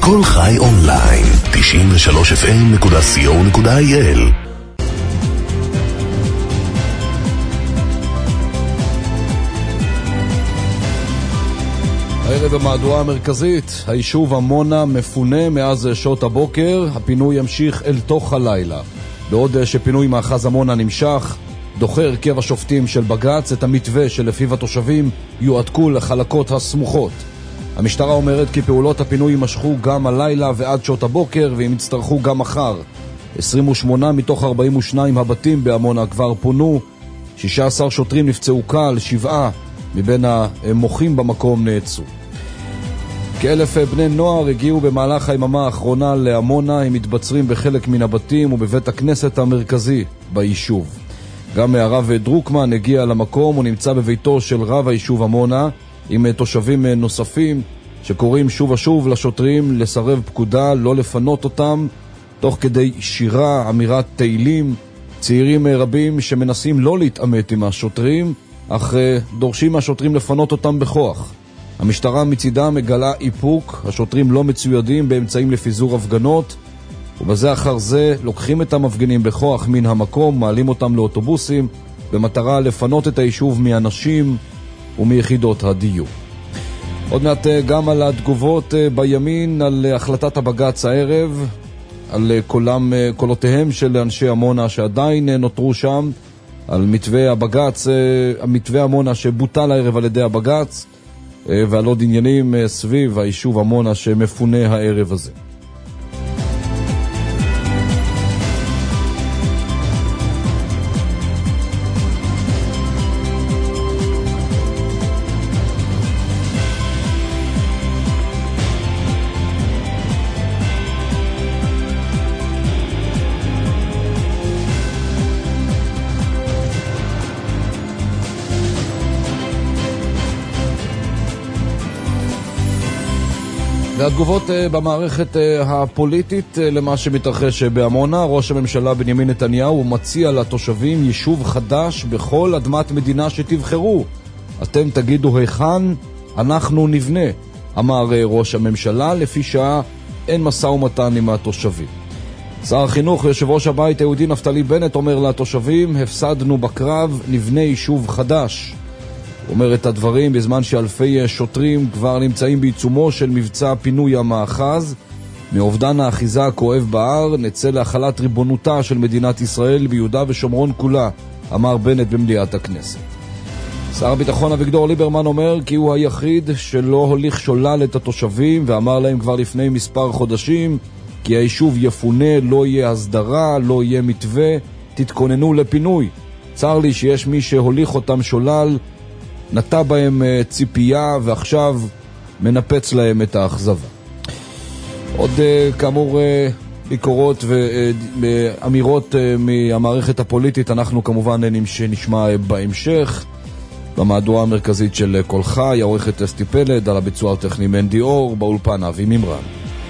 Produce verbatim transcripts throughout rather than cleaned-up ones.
כל חי אונליין, תשעים ושלוש אף אם נקודה סי או נקודה איי אל. הערב במהדורה המרכזית, היישוב עמונה מפונה מאז שעות הבוקר, הפינוי ימשיך אל תוך הלילה. בעוד שפינוי מאחז עמונה נמשך, דוחה הרכב השופטים של בג"ץ את המתווה שלפיו התושבים יועתקו לחלקות הסמוכות. המשטרה אומרת כי פעולות הפינוי יימשכו גם הלילה ועד שעות הבוקר, והם יצטרכו גם מחר. עשרים ושמונה מתוך ארבעים ושניים הבתים בעמונה כבר פונו, שישה עשר שוטרים נפצעו קל, שבעה מבין המוחים במקום נעצו. כאלף בני נוער הגיעו במהלך היממה האחרונה לעמונה, הם מתבצרים בחלק מן הבתים ובבית הכנסת המרכזי ביישוב. גם הרב דרוקמן הגיע למקום, הוא נמצא בביתו של רב היישוב עמונה, עם תושבים נוספים שקוראים שוב ושוב לשוטרים לסרב פקודה, לא לפנות אותם, תוך כדי שירה, אמירת תהילים. צעירים רבים שמנסים לא להתעמת עם השוטרים, אך דורשים מהשוטרים לפנות אותם בכוח. המשטרה מצידה מגלה איפוק, השוטרים לא מצוידים באמצעים לפיזור הפגנות, ובזה אחר זה לוקחים את המפגינים בכוח מן המקום, מעלים אותם לאוטובוסים, במטרה לפנות את היישוב מאנשים ומיחידות הדיור. עוד מעט גם על התגובות בימין, על החלטת הבג"ץ הערב, על קולם, קולותיהם של אנשי עמונה שעדיין נותרו שם, על מתווה הבג"ץ, המתווה עמונה שבוטל הערב על ידי הבג"ץ, ועל עוד עניינים סביב היישוב עמונה שמפונה הערב הזה. והתגובות במערכת הפוליטית למה שמתרחש בעמונה, ראש הממשלה בנימין נתניהו מציע לתושבים יישוב חדש בכל אדמת מדינה שתבחרו. אתם תגידו היכן, אנחנו נבנה, אמר ראש הממשלה. לפי שעה אין משא ומתן עם התושבים. שר החינוך ויושב ראש הבית היהודי נפתלי בנט אומר לתושבים, הפסדנו בקרב, נבנה יישוב חדש. הוא אומר את הדברים בזמן שאלפי שוטרים כבר נמצאים בעיצומו של מבצע פינוי המאחז. מאובדן האחיזה הכואב בהר נצא להחלת ריבונותה של מדינת ישראל ביהודה ושומרון כולה, אמר בנט במליאת הכנסת. שר הביטחון אביגדור ליברמן אומר כי הוא היחיד שלא הוליך שולל את התושבים, ואמר להם כבר לפני מספר חודשים כי היישוב יפונה, לא יהיה הסדרה, לא יהיה מתווה, תתכוננו לפינוי. צר לי שיש מי שהוליך אותם שולל, נטע בהם ציפייה ועכשיו מנפץ להם את האכזבה. עוד כאמור ביקורות ואמירות מהמערכת הפוליטית אנחנו כמובן נשמע בהמשך. במהדורה המרכזית של כל חי, העורכת אסתי פלד, על הביצוע הטכני מנדי אור, באולפן אבי ממרן.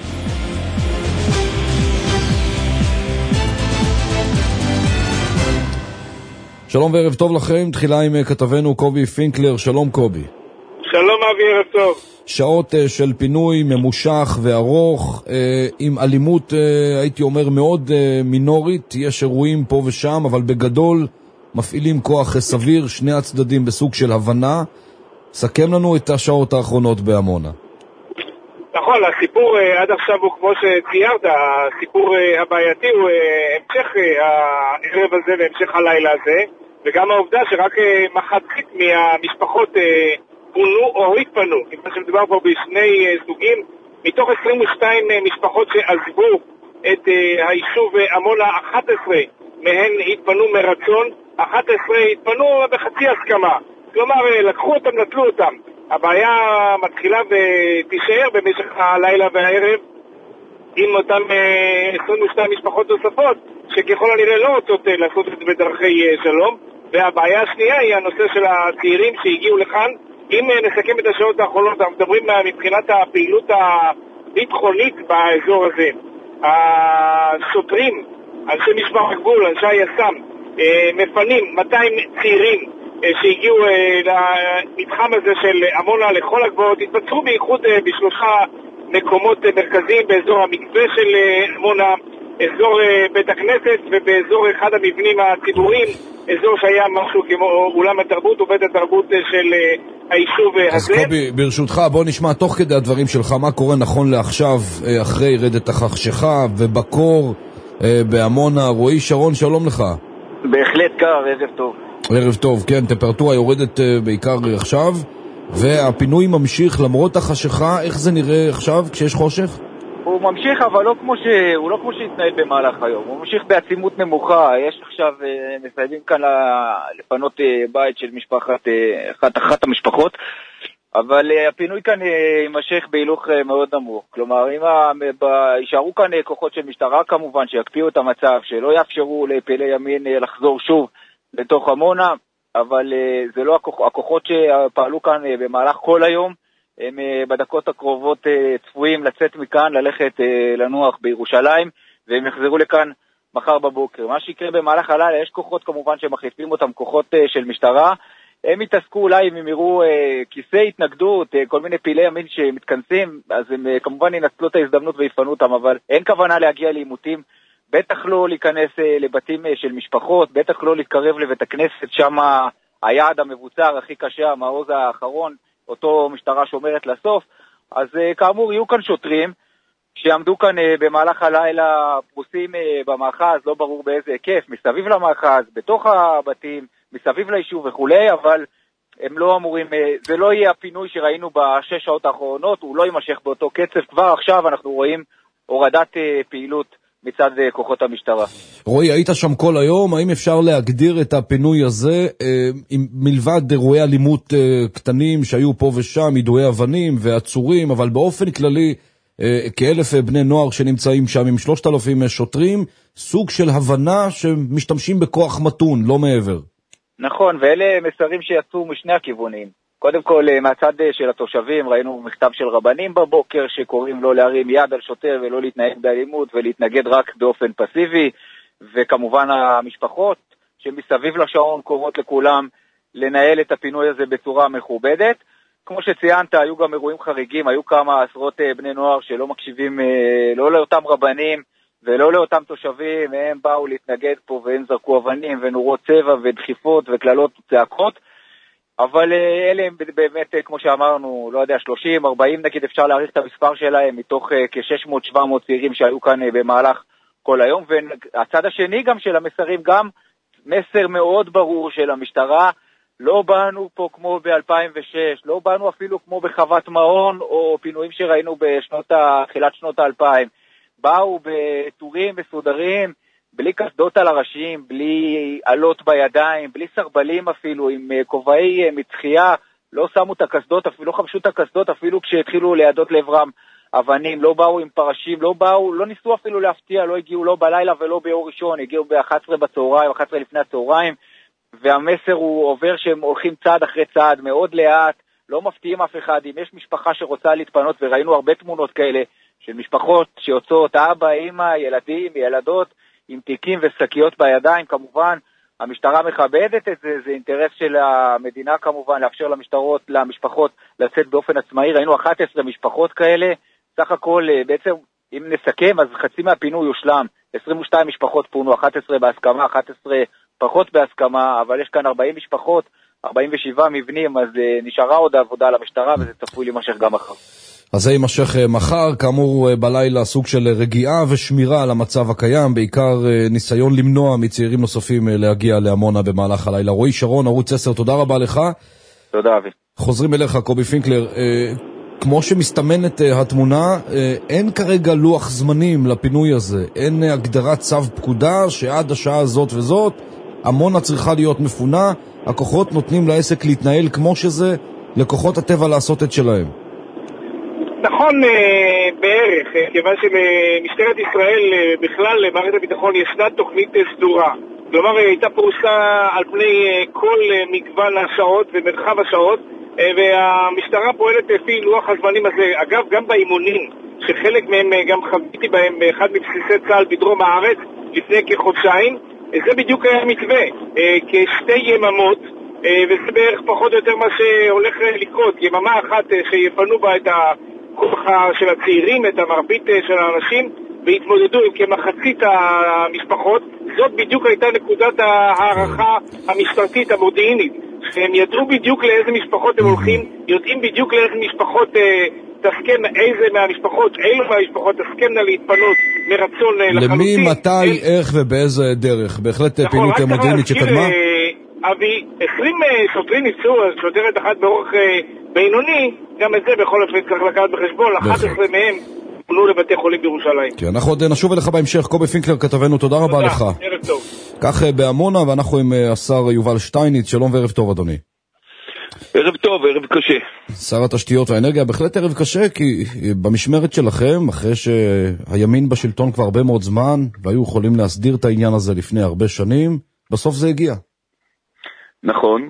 שלום וערב טוב לכם, תחילה עם כתבנו קובי פינקלר. שלום קובי. שלום אבי, ערב טוב. שעות של פינוי ממושך וארוך, עם אלימות הייתי אומר מאוד מינורית, יש אירועים פה ושם, אבל בגדול מפעילים כוח סביר, שני הצדדים בסוג של הבנה. סכם לנו את השעות האחרונות בעמונה. נכון, הסיפור עד עכשיו הוא כמו שציירת, הסיפור הבעייתי הוא המשך הערב הזה והמשך הלילה הזה, וגם העובדה שרק מחצית מהמשפחות פונו או התפנו, כיוון שמדובר פה בשני סוגים, מתוך עשרים ושתיים משפחות שעזבו את היישוב עמונה, אחת עשרה מהן התפנו מרצון, אחת עשרה התפנו בחצי הסכמה, כלומר לקחו אותם, נטלו אותם. הבעיה מתחילה ותישאר במשך הלילה והערב עם אותם עשרים ושתיים משפחות נוספות שככל הנראה לא רוצות לעשות את זה בדרכי שלום. והבעיה השנייה היא הנושא של הצעירים שהגיעו לכאן. אם נסכם את השעות האחרונות, אנחנו מדברים מבחינת הפעילות הביטחונית באזור הזה. השוטרים, אנשי משמר הגבול, אנשי היס"מ, מפנים מאתיים צעירים שהגיעו למתחם הזה של עמונה לכל הגבוהות, התבצרו בייחוד בשלושה מקומות מרכזיים באזור המקווה של עמונה, אזור בית הכנסת ובאזור אחד המבנים הציבוריים, אזור שהיה משהו כמו אולם התרבות ובית התרבות של היישוב הזה. אז קובי, ברשותך, בוא נשמע תוך כדי הדברים שלך מה קורה נכון לעכשיו אחרי רדת החשכה ובקור בעמונה. רועי שרון, שלום לך. בהחלט קר, ערב טוב. ערב טוב, כן, טמפרטורה יורדת בעיקר עכשיו, והפינוי ממשיך למרות החשכה. איך זה נראה עכשיו כשיש חושך? הוא ממשיך, אבל לא כמו ש... הוא לא כמו שהתנהל במהלך היום. הוא ממשיך בעצימות נמוכה. יש עכשיו, מסייבים כאן לפנות בית של משפחת, אחת, אחת המשפחות, אבל הפינוי כאן יימשך בהילוך מאוד נמוך. כלומר, אם יישארו כאן כוחות של משטרה כמובן, שיקפיאו את המצב, שלא יאפשרו לפעילי ימין לחזור שוב לתוך עמונה, אבל זה לא הכוח, הכוחות שפעלו כאן במהלך כל היום, הם בדקות הקרובות צפויים לצאת מכאן, ללכת לנוח בירושלים, והם יחזרו לכאן מחר בבוקר. מה שיקרה במהלך הלילה, יש כוחות כמובן שמחליפים אותם, כוחות של משטרה, הם יתעסקו אולי אם הם יראו כיסי התנגדות, כל מיני פעילי ימין שמתכנסים, אז הם כמובן ינצלו את ההזדמנות ויפנו אותם, אבל אין כוונה להגיע לעימותים, בטח לא להיכנס לבתים של משפחות, בטח לא להתקרב לבית הכנסת, שם היעד המבוצר הכי קשה, המעוז האחרון, אותו משטרה שומרת לסוף. אז כאמור יהיו כאן שוטרים שיעמדו כאן במהלך הלילה פרוסים במאחז, לא ברור באיזה היקף, מסביב למאחז, בתוך הבתים, מסביב ליישוב וכולי, אבל הם לא אמורים, זה לא יהיה הפינוי שראינו בשש שעות האחרונות, הוא לא יימשך באותו קצב. כבר עכשיו אנחנו רואים הורדת פעילות מצד כוחות המשטרה. רועי, היית שם כל היום, האם אפשר להגדיר את הפינוי הזה, אה, מלבד אירועי אלימות אה, קטנים שהיו פה ושם, יידויי אבנים ועצורים, אבל באופן כללי, אה, כאלף בני נוער שנמצאים שם עם שלושת אלפים שוטרים, סוג של הבנה שמשתמשים בכוח מתון, לא מעבר. נכון, ואלה מסרים שיצאו משני הכיוונים. קודם כל, מהצד של התושבים, ראינו מכתב של רבנים בבוקר שקוראים לו להרים יד על שוטר ולא להתנהג באלימות ולהתנגד רק באופן פסיבי, וכמובן המשפחות שמסביב לשעון קוראות לכולם לנהל את הפינוי הזה בצורה מכובדת. כמו שציינת, היו גם אירועים חריגים, היו כמה עשרות בני נוער שלא מקשיבים לא לאותם רבנים ולא לאותם תושבים, הם באו להתנגד פה והם זרקו אבנים ונורות צבע ודחיפות וכללות וצעקות. אבל אלה הם באמת, כמו שאמרנו, לא יודע, שלושים, ארבעים נגיד, אפשר להעריך את המספר שלהם, מתוך כ-שש מאות שבע מאות צעירים שהיו כאן במהלך כל היום. והצד השני גם של המסרים, גם מסר מאוד ברור של המשטרה, לא באנו פה כמו ב-אלפיים ושש, לא באנו אפילו כמו בחוות מעון, או פינויים שראינו בשנות ה... תחילת שנות ה-אלפיים. באו בטורים מסודרים, בלי קסדות על הראשים, בלי עלות בידיים, בלי סרבלים אפילו, עם כובעי מצחייה, לא שמו את הקסדות, אפילו לא חבשו את הקסדות, אפילו כשהתחילו לידות לעברם אבנים, לא באו עם פרשים, לא באו, לא ניסו אפילו להפתיע, לא הגיעו לא בלילה ולא ביום ראשון, הגיעו ב-אחת עשרה בצהריים, אחת עשרה לפני הצהריים, והמסר הוא עובר שהם הולכים צעד אחרי צעד, מאוד לאט, לא מפתיעים אף אחד. אם יש משפחה שרוצה להתפנות, וראינו הרבה תמונות כאלה, של משפחות שיוצאות, אבא, אמא, ילדים, ילדות, עם תיקים ושקיות בידיים, כמובן, המשטרה מכבדת את זה, זה אינטרס של המדינה כמובן, לאפשר למשטרות, למשפחות לצאת באופן עצמאי. ראינו אחת עשרה משפחות כאלה, סך הכל בעצם, אם נסכם, אז חצי מהפינוי יושלם, עשרים ושתיים משפחות פונו, אחת עשרה בהסכמה, אחת עשרה פחות בהסכמה, אבל יש כאן ארבעים משפחות, ארבעים ושבעה מבנים, אז נשארה עוד עבודה למשטרה, וזה צפוי להימשך גם מחר. אז זה יימשך מחר, כאמור בלילה סוג של רגיעה ושמירה על המצב הקיים, בעיקר ניסיון למנוע מצעירים נוספים להגיע לעמונה במהלך הלילה. רועי שרון, ערוץ עשר, תודה רבה לך. תודה אבי. חוזרים אליך, קובי פינקלר. כמו שמסתמנת התמונה, אין כרגע לוח זמנים לפינוי הזה, אין הגדרת צו פקודה שעד השעה הזאת וזאת, עמונה צריכה להיות מפונה, הכוחות נותנים לעסק להתנהל כמו שזה, לכוחות הטבע לעשות את שלהם. נכון בערך, כיוון שלמשטרת ישראל בכלל למערכת הביטחון ישנה תוכנית סדורה. כלומר, הייתה פרוסה על פני כל מגוון השעות ומרחב השעות, והמשטרה פועלת לפי לוח הזמנים הזה. אגב, גם באימונים, שחלק מהם גם חוויתי בהם באחד מבסיסי צה"ל בדרום הארץ לפני כחודשיים, זה בדיוק היה מתווה, כשתי יממות, וזה בערך פחות או יותר מה שהולך לקרות. יממה אחת שיפנו בה את כוח של הצעירים, את המרבית של האנשים, והתמודדו עם כמחצית המשפחות. זאת בדיוק הייתה נקודת הערכה המשטרתית המודיעינית, שהם ידעו בדיוק לאיזה משפחות הם הולכים, יודעים בדיוק לאיזה משפחות תסכן, איזה מהמשפחות, אילו מהמשפחות תסכננה להתפנות מרצון לחלוטין. למי, מתי, איך ובאיזה דרך? בהחלט פעילות מודיעינית שקדמה? אבי, עשרים שוטרים ניסו, שוטרת אחת באורך בינוני, גם את זה בכל אופן צריך לקחת בחשבון, אחת עשרה מהם פונו לבתי חולים בירושלים. כן, אנחנו עוד נשוב אליך בהמשך. קובי פינקלר כתבנו, תודה רבה לך. ערב טוב. כך בעמונה, ואנחנו עם השר יובל שטייניץ. שלום וערב טוב, אדוני. ערב טוב, ערב קשה. שר התשתיות והאנרגיה, בהחלט ערב קשה, כי במשמרת שלכם, אחרי שהימין בשלטון כבר הרבה מאוד זמן, והיו יכולים להסדיר את העניין הזה לפני הרבה שנים, בסוף זה הגיע. נכון,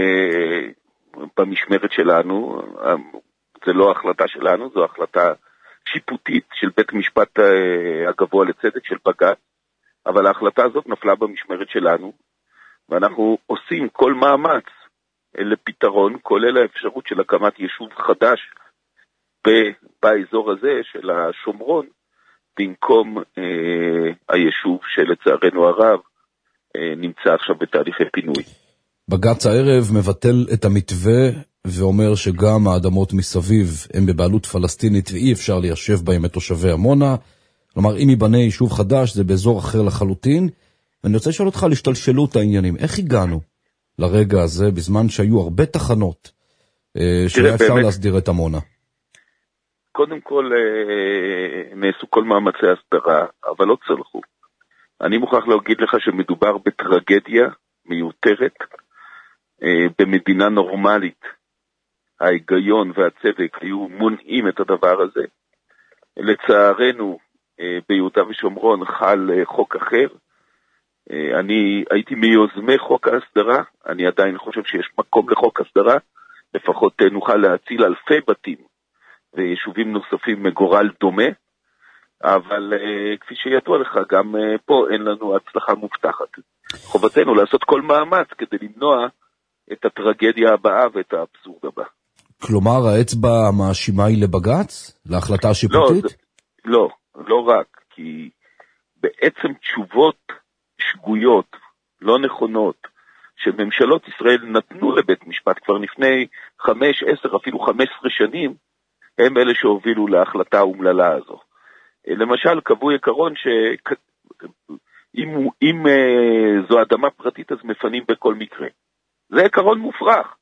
במשמרת שלנו, זה לא החלטה שלנו, זו החלטה שיפוטית של בית משפט הגבוה לצדק, של בג"ץ, אבל ההחלטה הזאת נפלה במשמרת שלנו, ואנחנו עושים כל מאמץ לפתרון, כולל האפשרות של הקמת יישוב חדש באזור הזה של השומרון, במקום אה, היישוב שלצערנו הרב אה, נמצא עכשיו בתהליכי פינוי. בג"ץ הערב מבטל את המתווה ואומר שגם האדמות מסביב הם בבעלות פלסטינית ואי אפשר ליישב בהם את תושבי עמונה. כלומר, אם ייבנה יישוב חדש זה באזור אחר לחלוטין. ואני רוצה לשאול אותך על השתלשלות העניינים. איך הגענו לרגע הזה בזמן שהיו הרבה תחנות אה, שהיה אפשר באמת להסדיר את עמונה? קודם כל נעשו כל מאמצי הסדרה, אבל לא צלחו. אני מוכרח להגיד לך שמדובר בטרגדיה מיותרת. במדינה נורמלית ההיגיון והצדק היו מונעים את הדבר הזה. לצערנו ביהודה ושומרון חל חוק אחר. אני הייתי מיוזמי חוק ההסדרה, אני עדיין חושב שיש מקום לחוק הסדרה, לפחות נוכל להציל אלפי בתים ויישובים נוספים מגורל דומה, אבל כפי שידוע לך, גם פה אין לנו הצלחה מובטחת. חובתנו לעשות כל מאמץ כדי למנוע את הטרגדיה הבאה ואת האבסורד הבא. כלומר, האצבע המאשימה היא לבג"ץ? להחלטה השיפוטית? לא, לא, לא רק, כי בעצם תשובות שגויות, לא נכונות, שממשלות ישראל נתנו לבית משפט כבר לפני חמש, עשר, אפילו חמש עשרה שנים, הם אלה שהובילו להחלטה האומללה הזו. למשל, קבעו עיקרון שאם אם, זו אדמה פרטית, אז מפנים בכל מקרה. זה עיקרון מופרך.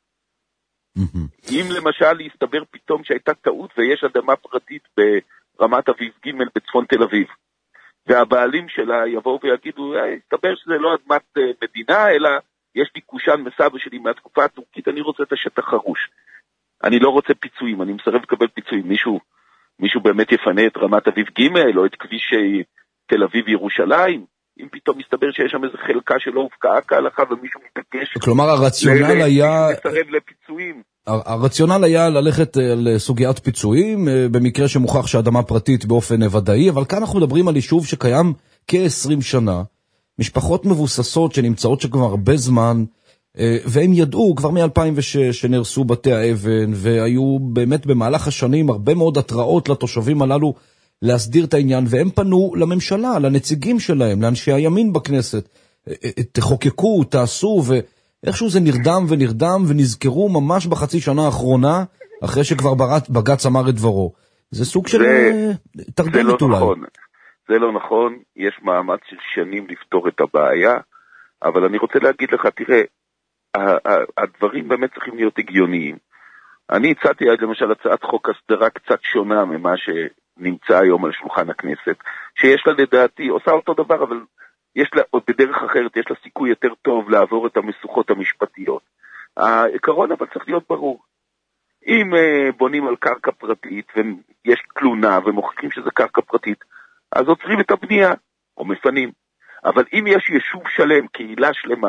אם למשל יסתבר פתאום שהייתה טעות ויש אדמה פרטית ברמת אביב ג' בצפון תל אביב, והבעלים שלה יבואו ויגידו, יסתבר שזה לא אדמת מדינה, אלא יש לי קושן מסבא שלי מהתקופה הטורקית, אני רוצה את השטח חרוש. אני לא רוצה פיצויים, אני מסרב לקבל פיצויים. מישהו, מישהו באמת יפנה את רמת אביב ג' או את כביש תל אביב ירושלים? אם פתאום מסתבר שיש שם איזו חלקה שלא הופקעה כהלכה ומישהו מתעקש. כלומר, הרציונל היה לסרב לפיצויים. הרציונל היה ללכת לסוגיית פיצויים, במקרה שמוכח שאדמה פרטית באופן ודאי, אבל כאן אנחנו מדברים על יישוב שקיים כ-עשרים שנה, משפחות מבוססות שנמצאות שכבר הרבה זמן, והם ידעו כבר מ-אלפיים ושש שנרסו בתי האבן, והיו באמת במהלך השנים הרבה מאוד התראות לתושבים הללו להסדיר את העניין, והם פנו לממשלה, לנציגים שלהם, לאנשי הימין בכנסת, תחוקקו, תעשו, ואיכשהו זה נרדם ונרדם, ונזכרו ממש בחצי שנה האחרונה, אחרי שכבר בג"ץ אמר את דברו. זה סוג של תרדמת אולי. נכון. זה לא נכון, יש מאמץ של שנים לפתור את הבעיה, אבל אני רוצה להגיד לך, תראה, הדברים באמת צריכים להיות הגיוניים. אני הצעתי למשל הצעת חוק הסדרה קצת שונה ממה שנמצא היום על שולחן הכנסת, שיש לה לדעתי, עושה אותו דבר, אבל יש לה, עוד בדרך אחרת, יש לה סיכוי יותר טוב לעבור את המשוכות המשפטיות. העיקרון אבל צריך להיות ברור. אם בונים על קרקע פרטית, ויש תלונה ומוכיחים שזה קרקע פרטית, אז עוצרים את הבנייה, או מפנים. אבל אם יש יישוב שלם, קהילה שלמה,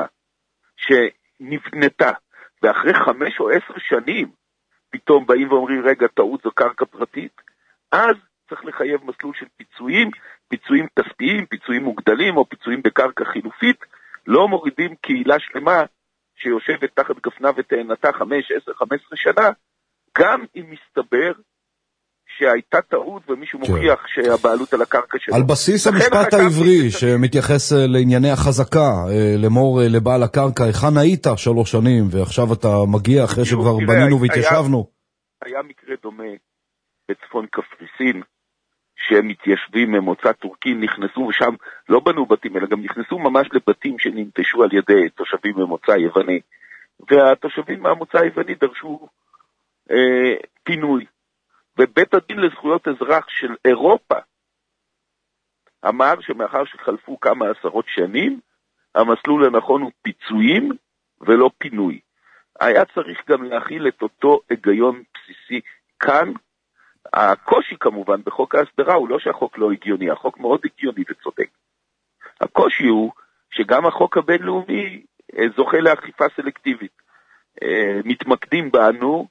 שנבנתה, ואחרי חמש או עשר שנים, פתאום באים ואומרים, רגע, טעות זו קרקע פרטית, אז צריך לחייב מסלול של פיצויים, פיצויים כספיים, פיצויים מוגדלים, או פיצויים בקרקע חילופית, לא מורידים קהילה שלמה, שיושבת תחת גפנה ותאנתה חמש, עשר, חמש עשרה שנה, גם אם מסתבר שהייתה טעות ומישהו מוכיח כן. שהבעלות על הקרקע שלו. על בסיס המשפט העברי שמתייחס לענייני החזקה, לאמור לבעל הקרקע, היכן היית שלוש שנים ועכשיו אתה מגיע אחרי שכבר בנינו והתיישבנו? היה מקרה דומה בצפון קפריסין, שהם מתיישבים ממוצא טורקי, נכנסו ושם לא בנו בתים, אלא גם נכנסו ממש לבתים שננטשו על ידי תושבים ממוצא יווני, והתושבים מהמוצא היווני דרשו אה, פינוי. ובית הדין לזכויות אזרח של אירופה אמר שמאחר שחלפו כמה עשרות שנים, המסלול הנכון הוא פיצויים ולא פינוי. היה צריך גם להכיל את אותו היגיון בסיסי כאן. הקושי כמובן בחוק ההסדרה הוא לא שהחוק לא הגיוני, החוק מאוד הגיוני וצודק. הקושי הוא שגם החוק הבינלאומי זוכה לאכיפה סלקטיבית. מתמקדים בנו,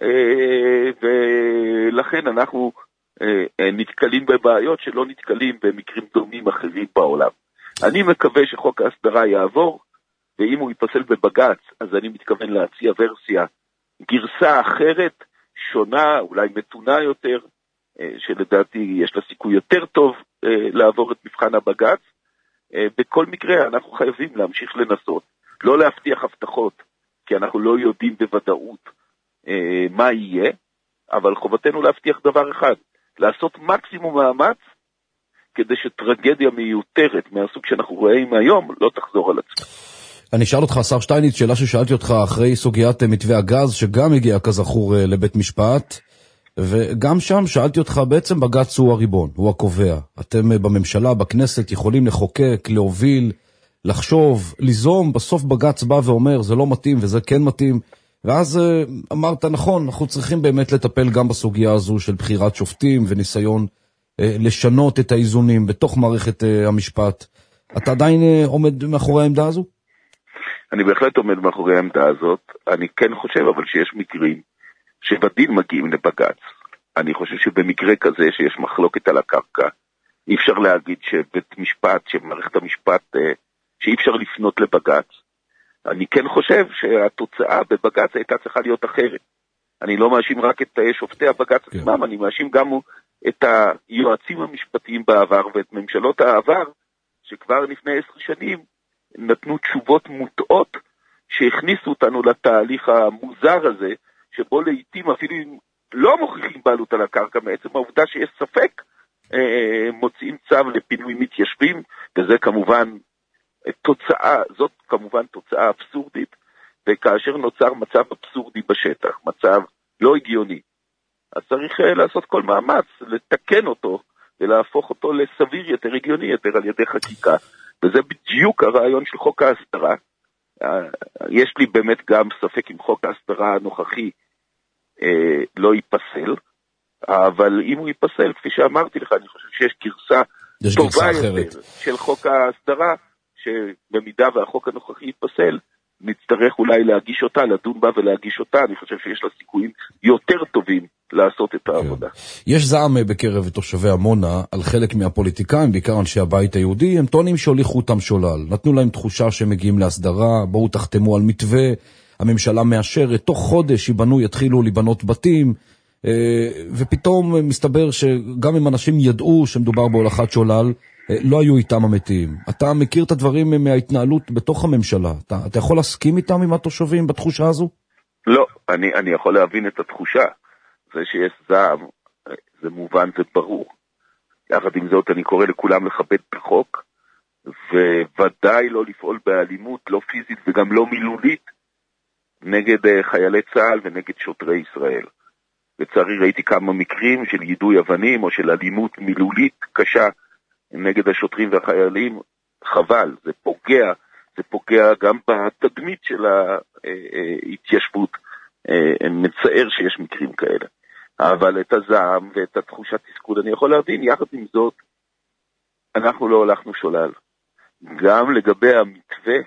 ולכן אנחנו נתקלים בבעיות שלא נתקלים במקרים דומים אחרים בעולם. אני מקווה שחוק ההסדרה יעבור, ואם הוא ייפסל בבג"ץ, אז אני מתכוון להציע ורסיה, גרסה אחרת, שונה, אולי מתונה יותר, שלדעתי יש לה סיכוי יותר טוב לעבור את מבחן הבג"ץ. בכל מקרה אנחנו חייבים להמשיך לנסות, לא להבטיח הבטחות, כי אנחנו לא יודעים בוודאות מה יהיה, אבל חובתנו להבטיח דבר אחד, לעשות מקסימום מאמץ, כדי שטרגדיה מיותרת מהסוג שאנחנו רואים היום לא תחזור על עצמה. אני אשאל אותך, השר שטייניץ, שאלה ששאלתי אותך אחרי סוגיית מתווה הגז, שגם הגיע כזכור לבית משפט, וגם שם שאלתי אותך, בעצם בג"ץ הוא הריבון, הוא הקובע. אתם בממשלה, בכנסת, יכולים לחוקק, להוביל, לחשוב, ליזום, בסוף בג"ץ בא ואומר, זה לא מתאים וזה כן מתאים, ואז אמרת, נכון, אנחנו צריכים באמת לטפל גם בסוגיה הזו של בחירת שופטים וניסיון לשנות את האיזונים בתוך מערכת המשפט. אתה עדיין עומד מאחורי העמדה הזו? אני בהחלט עומד מאחורי העמדה הזאת. אני כן חושב אבל שיש מקרים שבדין מגיעים לבג"ץ. אני חושב שבמקרה כזה שיש מחלוקת על הקרקע, אי אפשר להגיד שבית משפט, שמערכת המשפט, שאי אפשר לפנות לבג"ץ. אני כן חושב שהתוצאה בבג"ץ הייתה צריכה להיות אחרת. אני לא מאשים רק את שופטי הבג"ץ כן. עצמם, אני מאשים גם את היועצים המשפטיים בעבר ואת ממשלות העבר, שכבר לפני עשר שנים נתנו תשובות מוטעות שהכניסו אותנו לתהליך המוזר הזה, שבו לעתים אפילו אם לא מוכיחים בעלות על הקרקע, מעצם העובדה שיש ספק, מוצאים צו לפינוי מתיישבים, וזה כמובן תוצאה, זאת כמובן תוצאה אבסורדית, וכאשר נוצר מצב אבסורדי בשטח, מצב לא הגיוני, אז צריך לעשות כל מאמץ, לתקן אותו, ולהפוך אותו לסביר יותר, הגיוני יותר על ידי חקיקה, וזה בדיוק הרעיון של חוק ההסדרה. יש לי באמת גם ספק אם חוק ההסדרה הנוכחי אה, לא ייפסל, אבל אם הוא ייפסל, כפי שאמרתי לך, אני חושב שיש גרסה טובה יותר של חוק ההסדרה, שבמידה והחוק הנוכחי ייפסל, נצטרך אולי להגיש אותה, לדון בה ולהגיש אותה. אני חושב שיש לה סיכויים יותר טובים לעשות את העבודה. יש זעם בקרב תושבי עמונה על חלק מהפוליטיקאים, בעיקר אנשי הבית היהודי, הם טוענים שהוליכו אותם שולל. נתנו להם תחושה שהם מגיעים להסדרה, בואו תחתמו על מתווה, הממשלה מאשרת, תוך חודש ייבנו, יתחילו לבנות בתים, ופתאום מסתבר שגם אם אנשים ידעו שמדובר בהולכת שולל, לא היו איתם המתים. אתה מכיר את הדברים מההתנהלות בתוך הממשלה. אתה, אתה יכול להסכים איתם עם התושבים בתחושה הזו? לא, אני, אני יכול להבין את התחושה. זה שיש זעם, זה מובן, זה ברור. יחד עם זאת, אני קורא לכולם לכבד את החוק, וודאי לא לפעול באלימות, לא פיזית וגם לא מילולית, נגד חיילי צה"ל ונגד שוטרי ישראל. לצערי ראיתי כמה מקרים של יידוי אבנים או של אלימות מילולית קשה, נגד השוטרים והחיילים. חבל, זה פוגע, זה פוגע גם בתדמית של ההתיישבות. מצער שיש מקרים כאלה. אבל את הזעם ואת התחושת תסכול אני יכול להבין. יחד עם זאת, אנחנו לא הלכנו שולל. גם לגבי המתווה,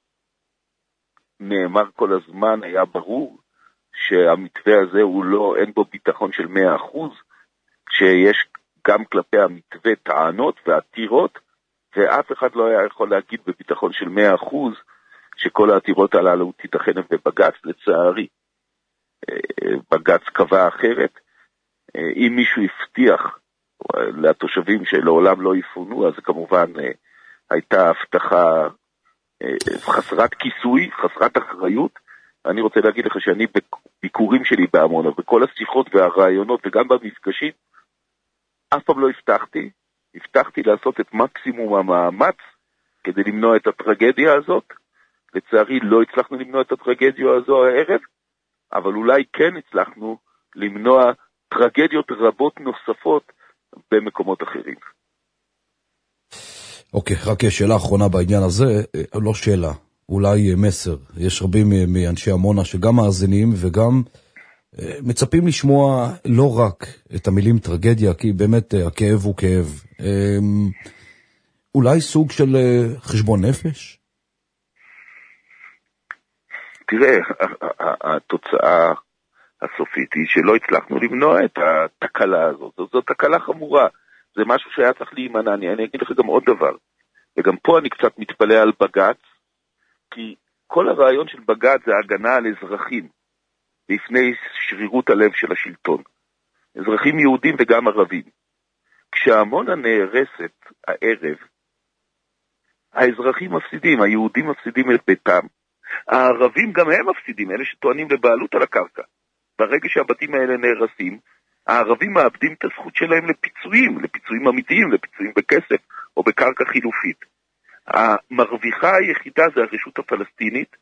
נאמר כל הזמן, היה ברור שהמתווה הזה הוא לא, אין בו ביטחון של מאה אחוז, שיש גם כלפי המתווה טענות ועתירות, ואף אחד לא היה יכול להגיד בביטחון של מאה אחוז שכל העתירות הללו תיתכן בבג"ץ. לצערי, בג"ץ קבע אחרת, אם מישהו הבטיח לתושבים שלעולם לא יפונו, אז כמובן הייתה הבטחה חסרת כיסוי, חסרת אחריות. אני רוצה להגיד לך שאני בביקורים שלי בעמונה, בכל השיחות והרעיונות וגם במפגשים, אף פעם לא הבטחתי, הבטחתי לעשות את מקסימום המאמץ כדי למנוע את הטרגדיה הזאת. לצערי לא הצלחנו למנוע את הטרגדיה הזו הערב, אבל אולי כן הצלחנו למנוע טרגדיות רבות נוספות במקומות אחרים. אוקיי, רק שאלה אחרונה בעניין הזה, לא שאלה, אולי מסר. יש רבים מאנשי עמונה שגם מאזינים וגם מצפים לשמוע לא רק את המילים טרגדיה, כי באמת הכאב הוא כאב. אולי סוג של חשבון נפש? תראה, התוצאה הסופית היא שלא הצלחנו למנוע את התקלה הזאת. זו תקלה חמורה. זה משהו שהיה צריך להימנע. אני, אני אגיד לך גם עוד דבר. וגם פה אני קצת מתפלא על בג"ץ, כי כל הרעיון של בג"ץ זה הגנה על אזרחים, לפני שרירות הלב של השלטון. אזרחים יהודים וגם ערבים. כשעמונה נהרסת הערב, האזרחים מפסידים, היהודים מפסידים את ביתם. הערבים גם הם מפסידים, אלה שטוענים לבעלות על הקרקע. ברגע שהבתים האלה נהרסים, הערבים מאבדים את הזכות שלהם לפיצויים, לפיצויים אמיתיים, לפיצויים בכסף או בקרקע חילופית. המרוויחה היחידה זה הרשות הפלסטינית,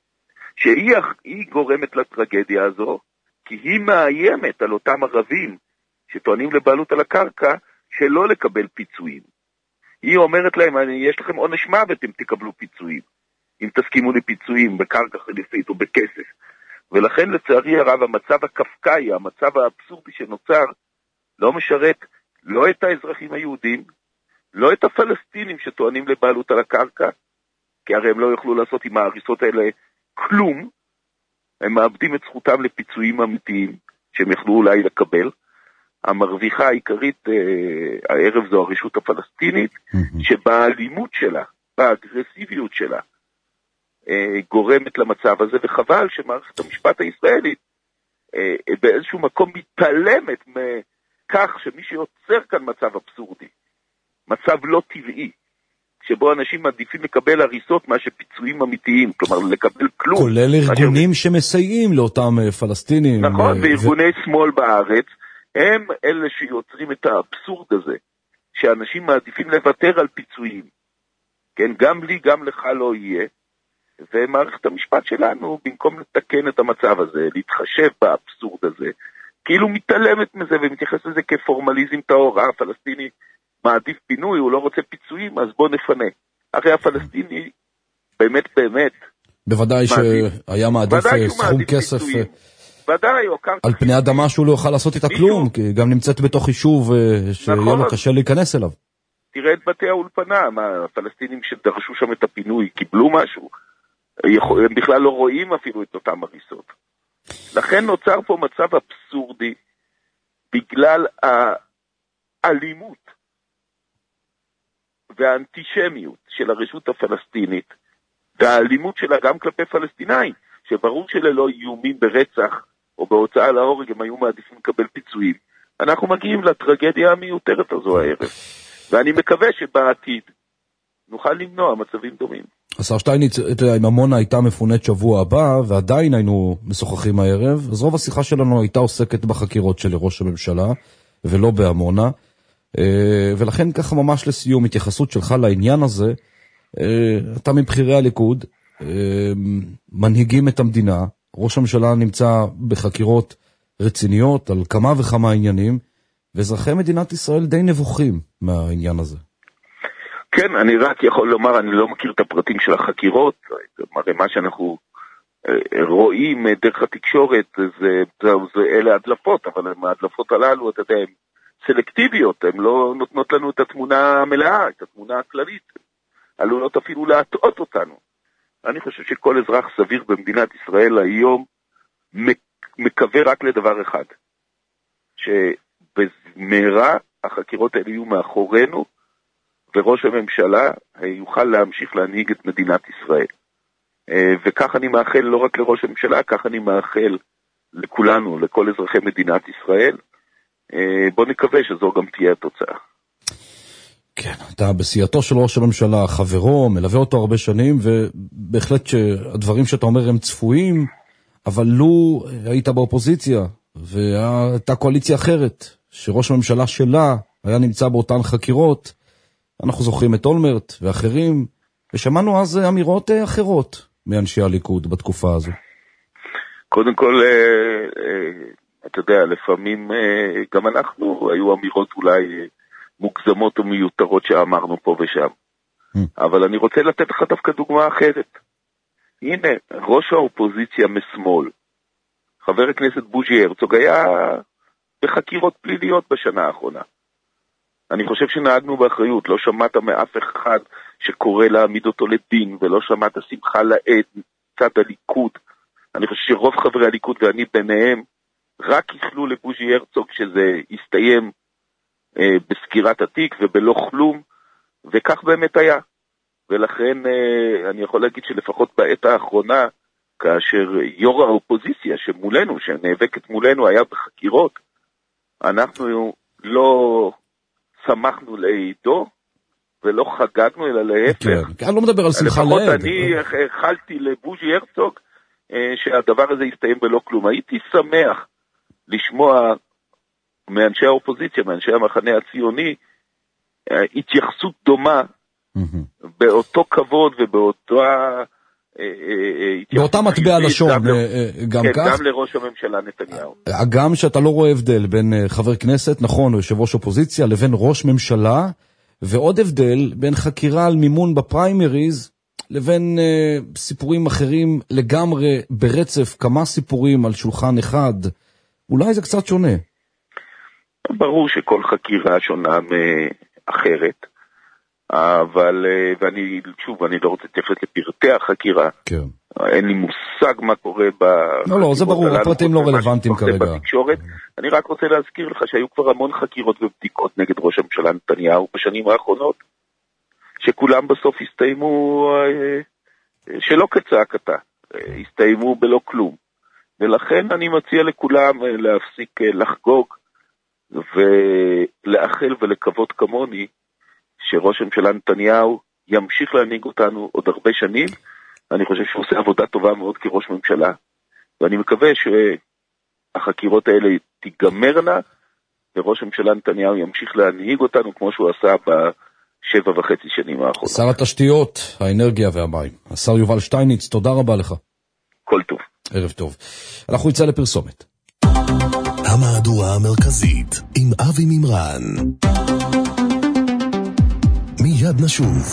שהיא גורמת לטרגדיה הזו, כי היא מאיימת על אותם ערבים שטוענים לבעלות על הקרקע, שלא לקבל פיצויים. היא אומרת להם, יש לכם עונש מוות אם תקבלו פיצויים, אם תסכימו לפיצויים בקרקע חילופית או בכסף. ולכן לצערי הרב המצב הקפקאי, המצב האבסורדי שנוצר, לא משרת לא את האזרחים היהודים, לא את הפלסטינים שטוענים לבעלות על הקרקע, כי הרי הם לא יוכלו לעשות עם ההריסות האלה כלום, הם מאבדים את זכותם לפיצויים אמיתיים, שהם יכלו אולי לקבל. המרוויחה העיקרית אה, הערב זו הרשות הפלסטינית, mm-hmm. שבאלימות שלה, באגרסיביות שלה, אה, גורמת למצב הזה, וחבל שמערכת המשפט הישראלית אה, באיזשהו מקום מתעלמת מכך שמי שיוצר כאן מצב אבסורדי, מצב לא טבעי, שבו אנשים מעדיפים לקבל הריסות מה שפיצויים אמיתיים, כלומר לקבל כלום. כולל ארגונים ש... שמסייעים לאותם פלסטינים. נכון, ו... וארגוני ו... שמאל בארץ, הם אלה שיוצרים את האבסורד הזה, שאנשים מעדיפים לוותר על פיצויים. כן, גם לי, גם לך לא יהיה. ומערכת המשפט שלנו, במקום לתקן את המצב הזה, להתחשב באבסורד הזה, כאילו מתעלמת מזה ומתייחס לזה כפורמליזם טהור. הפלסטיני מעדיף פינוי, הוא לא רוצה פיצויים, אז בוא נפנה. הרי הפלסטיני באמת באמת בוודאי שהיה מעדיף סכום כסף ודאי, על פני אדמה שהוא לא יוכל לעשות איתה כלום, כי גם נמצאת בתוך יישוב שיהיה לו קשה להיכנס אליו. תראה את בתי האולפנה, הפלסטינים שדרשו שם את הפינוי קיבלו משהו, הם בכלל לא רואים אפילו את אותם הריסות. לכן נוצר פה מצב אבסורדי בגלל האלימות והאנטישמיות של הרשות הפלסטינית, והאלימות שלה גם כלפי פלסטינאים, שברור שללא איומים ברצח או בהוצאה להורג הם היו מעדיפים לקבל פיצויים. אנחנו מגיעים לטרגדיה המיותרת הזו הערב, ואני מקווה שבעתיד נוכל למנוע מצבים דומים. השר שטייניץ, אם עמונה הייתה מפונית שבוע הבא, ועדיין היינו משוחחים הערב, אז רוב השיחה שלנו הייתה עוסקת בחקירות של ראש הממשלה, ולא בעמונה, ולכן ככה ממש לסיום התייחסות שלך לעניין הזה, אתה מבחירי הליכוד, מנהיגים את המדינה, ראש הממשלה נמצא בחקירות רציניות על כמה וכמה עניינים, ואזרחי מדינת ישראל די נבוכים מהעניין הזה. כן, אני רק יכול לומר, אני לא מכיר את הפרטים של החקירות, הרי מה שאנחנו רואים דרך התקשורת, זה, זה, זה אלה הדלפות, אבל ההדלפות הללו, אתה יודע, הן סלקטיביות, הן לא נותנות לנו את התמונה המלאה, את התמונה הכללית, עלולות אפילו להטעות אותנו. אני חושב שכל אזרח סביר במדינת ישראל היום מקווה רק לדבר אחד, שבמהרה החקירות האלה יהיו מאחורינו, וראש הממשלה יוכל להמשיך להנהיג את מדינת ישראל. וכך אני מאחל לא רק לראש הממשלה, כך אני מאחל לכולנו, לכל אזרחי מדינת ישראל, בוא נקווה שזו גם תהיה התוצאה. כן, אתה בסייעתו של ראש הממשלה, חברו, מלווה אותו הרבה שנים, ובהחלט שהדברים שאתה אומר הם צפויים, אבל לו היית באופוזיציה, והייתה קואליציה אחרת, שראש הממשלה שלה היה נמצא באותן חקירות, אנחנו זוכרים את אולמרט ואחרים, ושמענו אז אמירות אחרות מאנשי הליכוד בתקופה הזו. קודם כל, אתה יודע, לפעמים גם אנחנו, היו אמירות אולי מוגזמות ומיותרות שאמרנו פה ושם. אבל אני רוצה לתת לך דווקא דוגמה אחרת. הנה, ראש האופוזיציה משמאל, חבר הכנסת בוז'י הרצוג, היה בחקירות פליליות בשנה האחרונה. אני חושב שנהגנו באחריות, לא שמעת מאף אחד שקורא להעמיד אותו לדין, ולא שמעת שמחה לעד מצד הליכוד. אני חושב שרוב חברי הליכוד ואני ביניהם, רק יכלו לבוז'י הרצוג שזה יסתיים אה, בסקירת התיק ובלא כלום, וכך באמת היה. ולכן אה, אני יכול להגיד שלפחות בעת האחרונה, כאשר יו"ר האופוזיציה שמולנו, שנאבקת מולנו, היה בחקירות, אנחנו לא שמחנו לעידו, ולא חגגנו אלא להפך. כן, אני לא מדבר על שמחה לעד. לפחות אני החלתי לבוז'י הרצוג, שהדבר הזה יסתיים בלא כלום. הייתי שמח לשמוע מאנשי האופוזיציה, מאנשי המחנה הציוני, התייחסות דומה, באותו כבוד ובאותה באותה מטבע לשון, גם כך. גם לראש הממשלה נתניהו. גם שאתה לא רואה הבדל בין חבר כנסת, נכון, או יושב ראש אופוזיציה, לבין ראש ממשלה, ועוד הבדל בין חקירה על מימון בפריימריז, לבין uh, סיפורים אחרים לגמרי ברצף, כמה סיפורים על שולחן אחד. אולי זה קצת שונה. ברור שכל חקירה שונה מאחרת, אבל, ואני, שוב, אני לא רוצה תכף לפרטי החקירה. כן. אין לי מושג מה קורה ב... לא, לא, זה ברור, הפרטים לא רלוונטיים כרגע. בתקשורת. אני רק רוצה להזכיר לך שהיו כבר המון חקירות ובדיקות נגד ראש הממשלה נתניהו בשנים האחרונות, שכולם בסוף הסתיימו שלא כצעקתה, הסתיימו בלא כלום. ולכן אני מציע לכולם להפסיק לחגוג ולאחל ולקוות כמוני שראש הממשלה נתניהו ימשיך להנהיג אותנו עוד הרבה שנים. אני חושב שהוא עושה עבודה טובה מאוד כראש ממשלה, ואני מקווה שהחקירות האלה תיגמרנה, וראש הממשלה נתניהו ימשיך להנהיג אותנו כמו שהוא עשה בשבע וחצי שנים האחרונות. שר התשתיות, האנרגיה והמים, השר יובל שטייניץ, תודה רבה לך. כל טוב. ערב טוב. אנחנו נצא לפרסומת. המהדורה המרכזית עם אבי מימרן. מיד נשוב.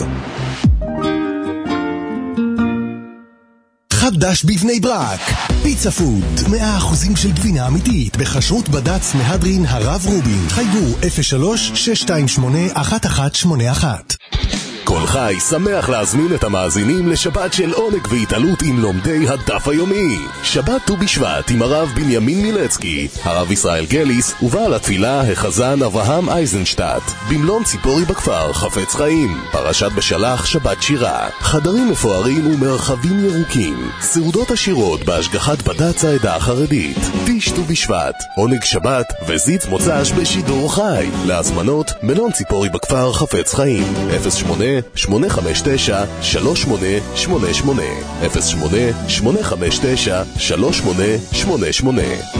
חדש בבני ברק, פיצה פוד, מאה אחוזים של גבינה אמיתית, בחשרות בד"ץ מהדרין הרב רובין. חייגו אפס שלוש שש שתיים שמונה אחת אחת שמונה אחת. כל חי שמח להזמין את המאזינים לשבת של עונג והתעלות עם לומדי הדף היומי. שבת ט"ו בשבט עם הרב בנימין מילצקי, הרב ישראל גליס, ובעל התפילה החזן אברהם אייזנשטט. במלון ציפורי בכפר חפץ חיים, פרשת בשלח שבת שירה, חדרים מפוארים ומרחבים ירוקים, סעודות עשירות בהשגחת בד"ץ העדה החרדית. טיש ט"ו בשבט, עונג שבת וזית מוצ"ש בשידור חי. להזמנות מלון ציפורי בכפר חפץ חיים, אפס שמונה שמונה חמש תשע שלוש שמונה שמונה שמונה, אפס שמונה שמונה חמש תשע שלוש שמונה שמונה שמונה.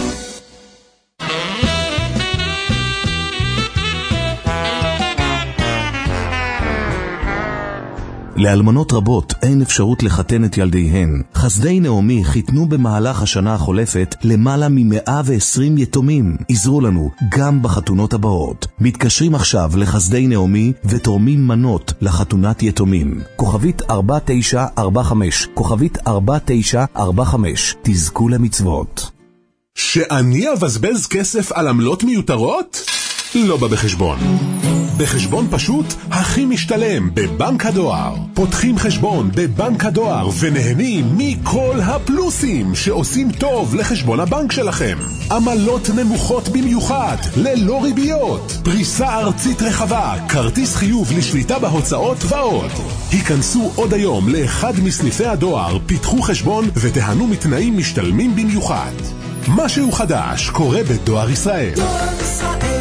לאלמנות רבות אין אפשרות לחתן את ילדיהן. חסדי נעמי חיתנו במהלך השנה החולפת למעלה מ-מאה ועשרים יתומים. עזרו לנו גם בחתונות הבאות. מתקשרים עכשיו לחסדי נעמי ותורמים מנות לחתונת יתומים. כוכבית ארבע תשע ארבע חמש, כוכבית ארבע תשע ארבע חמש. תזכו למצוות. שאני אבזבז כסף על עמלות מיותרות? לא בא בחשבון. בחשבון פשוט הכי משתלם בבנק הדואר. פותחים חשבון בבנק הדואר ונהנים מכל הפלוסים שעושים טוב לחשבון הבנק שלכם. עמלות נמוכות במיוחד, ללא ריביות, פריסה ארצית רחבה, כרטיס חיוב לשליטה בהוצאות ועוד. היכנסו עוד היום לאחד מסניפי הדואר, פיתחו חשבון ותהנו מתנאים משתלמים במיוחד. משהו חדש קורה בדואר ישראל. דואר ישראל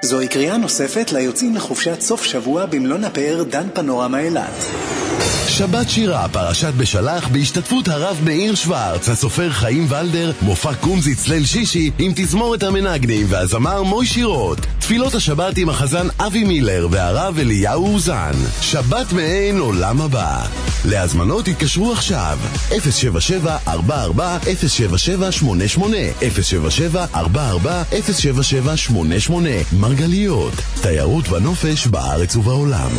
זוהי קריאה נוספת ליוצאים לחופשת סוף שבוע במלון הפאר דן פנורמה אילת. שבת שירה, פרשת בשלח, בהשתתפות הרב מאיר שוורץ, הסופר חיים ולדר, מופע קומזיץ ליל שישי עם תזמורת המנגנים והזמר מוי שירות. תפילות השבת עם החזן אבי מילר והרב אליהו אוזן. שבת מעין עולם הבא. להזמנות התקשרו עכשיו אפס שבע שבע ארבע ארבע אפס שבע שבע שמונה שמונה אפס שבע שבע ארבע ארבע אפס שבע שבע שמונה שמונה. מרגליות, תיירות ונופש בארץ ובעולם.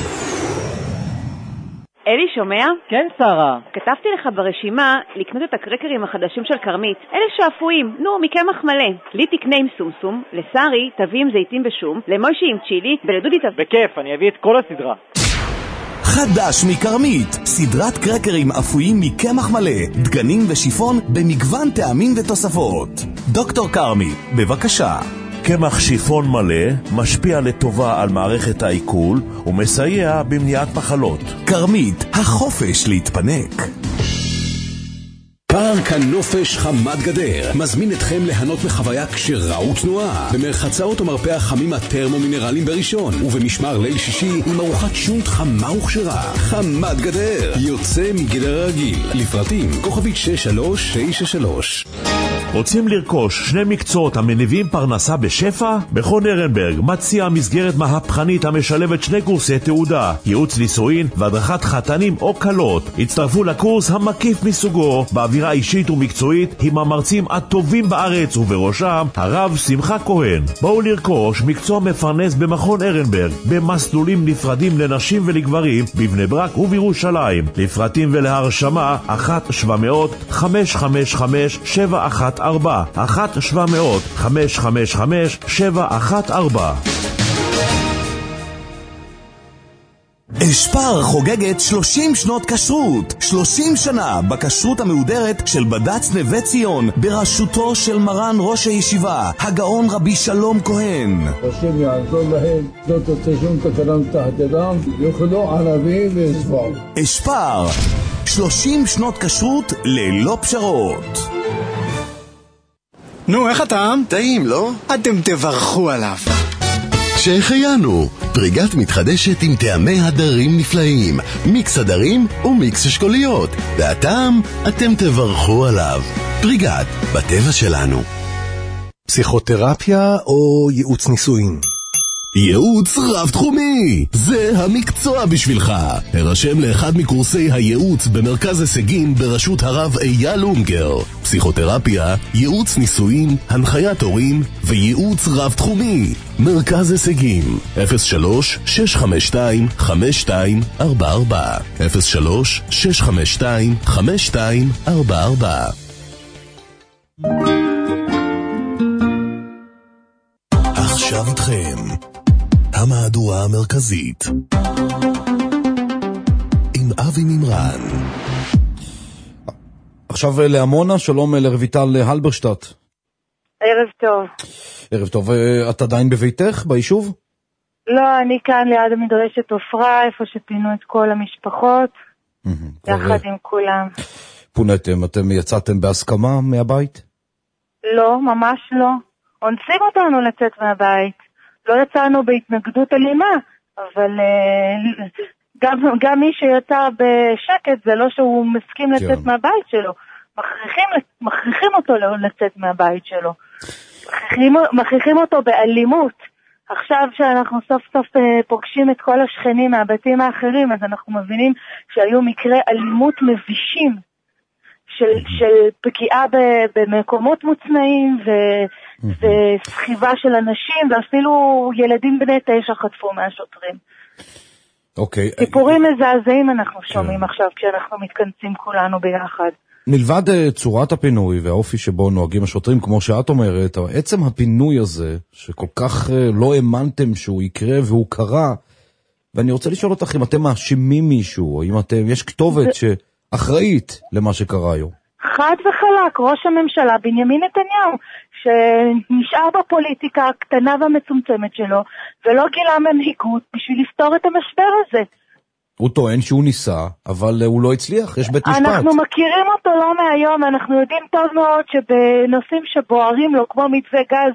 אלי, שומע? כן, שרה. כתבתי לך ברשימה לקנות את הקרקרים החדשים של קרמית. אלה שאפויים, נו, מקמח מלא. לי תקנה עם סומסום, לשרי תביא עם זיתים ושום, למוישי עם צ'ילי, ולדודי תביא... בכיף, אני אביא את כל הסדרה. חדש מקרמית, סדרת קרקרים אפויים מקמח מלא, דגנים ושיפון במגוון טעמים ותוספות. דוקטור קרמית, בבקשה. קמח שיפון מלא משפיע לטובה על מערכת העיכול ומסייע במניעת מחלות. קרמית, החופש להתפנק. פארק הנופש חמת גדר מזמין אתכם ליהנות מחוויה כשרה ותנועה במרחצאות ומרפא החמים הטרמו-מינרליים בראשון ובמשמר ליל שישי עם ארוחת שונט חמה וכשרה. חמת גדר יוצא מגדר הרגיל. לפרטים כוכבית שש שלוש תשע שלוש. רוצים לרכוש שני מקצועות המניבים פרנסה בשפע? מכון ארנברג מציע מסגרת מהפכנית המשלבת שני קורסי תעודה, ייעוץ נישואין והדרכת חתנים או קלות. הצטרפו לקורס המקיף מסוגו באווירה אישית ומקצועית עם המרצים הטובים בארץ ובראשם הרב שמחה כהן. בואו לרכוש מקצוע מפרנס במכון ארנברג במסלולים נפרדים לנשים ולגברים בבני ברק ובירושלים. לפרטים ולהרשמה אחת שבע מאות חמש חמש חמש שבע אחת ארבע אחת שבע מאות חמש חמש חמש שבע אחת ארבע. אשפר חוגגת שלושים שנות כשרות, שלושים שנה בכשרות המהודרת של בד"ץ נווה ציון בראשותו של מרן ראש הישיבה הגאון רבי שלום כהן. השם יעזור להם, לא תוצא שום תקלה מתחת ידם, יאכלו ערבי ויספר. אשפר, שלושים שנות כשרות ללא פשרות. נו, איך הטעם? טעים, לא? אתם תברכו עליו. שהחיינו, פריגת מתחדשת עם טעמי הדרים נפלאים, מיקס הדרים ומיקס אשכוליות, והטעם אתם תברכו עליו. פריגת, בטבע שלנו. פסיכותרפיה או ייעוץ נישואין? ייעוץ רב תחומי, זה המקצוע בשבילך. הרשם לאחד מקורסי הייעוץ במרכז הישגים בראשות הרב אייל אונגר. פסיכותרפיה, ייעוץ נישואין, הנחיית הורים וייעוץ רב תחומי. מרכז הישגים אפס שלוש שש חמש שתיים חמש שתיים ארבע ארבע אפס שלוש שש חמש שתיים חמש שתיים ארבע ארבע. עכשיו איתכם המהדורה המרכזית עם אבי מימרן. עכשיו לעמונה, שלום לרויטל הלברשטט. ערב טוב. ערב טוב, את עדיין בביתך, ביישוב? לא, אני כאן ליד המדרשת עופרה, איפה שפינו את כל המשפחות, יחד עם כולם. פונתם, אתם יצאתם בהסכמה מהבית? לא, ממש לא. אונסים אותנו לצאת מהבית. לא יצאנו בהתנגדות אלימה, אבל גם, גם מי שיצא בשקט זה לא שהוא מסכים לצאת כן. מהבית שלו. מכריחים, מכריחים אותו לצאת מהבית שלו. מכריחים, מכריחים אותו באלימות. עכשיו שאנחנו סוף סוף פוגשים את כל השכנים מהבתים האחרים, אז אנחנו מבינים שהיו מקרי אלימות מבישים של, של פגיעה במקומות מוצנעים ו... וסחיבה של אנשים, ואפילו ילדים בני תשע חטפו מהשוטרים. אוקיי. סיפורים מזעזעים אנחנו שומעים עכשיו, כשאנחנו מתכנסים כולנו ביחד. מלבד צורת הפינוי והאופי שבו נוהגים השוטרים, כמו שאת אומרת, עצם הפינוי הזה, שכל כך לא האמנתם שהוא יקרה והוא קרה, ואני רוצה לשאול אותך אם אתם מאשימים מישהו, או אם אתם, יש כתובת שאחראית למה שקרה היום. חד וחלק, ראש הממשלה בנימין נתניהו, שנשאר בפוליטיקה הקטנה והמצומצמת שלו, ולא גילה מנהיגות בשביל לפתור את המשבר הזה. הוא טוען שהוא ניסה, אבל הוא לא הצליח, יש בית משפט. אנחנו מכירים אותו לא מהיום, אנחנו יודעים טוב מאוד שבנושאים שבוערים לו, כמו מתווה גז,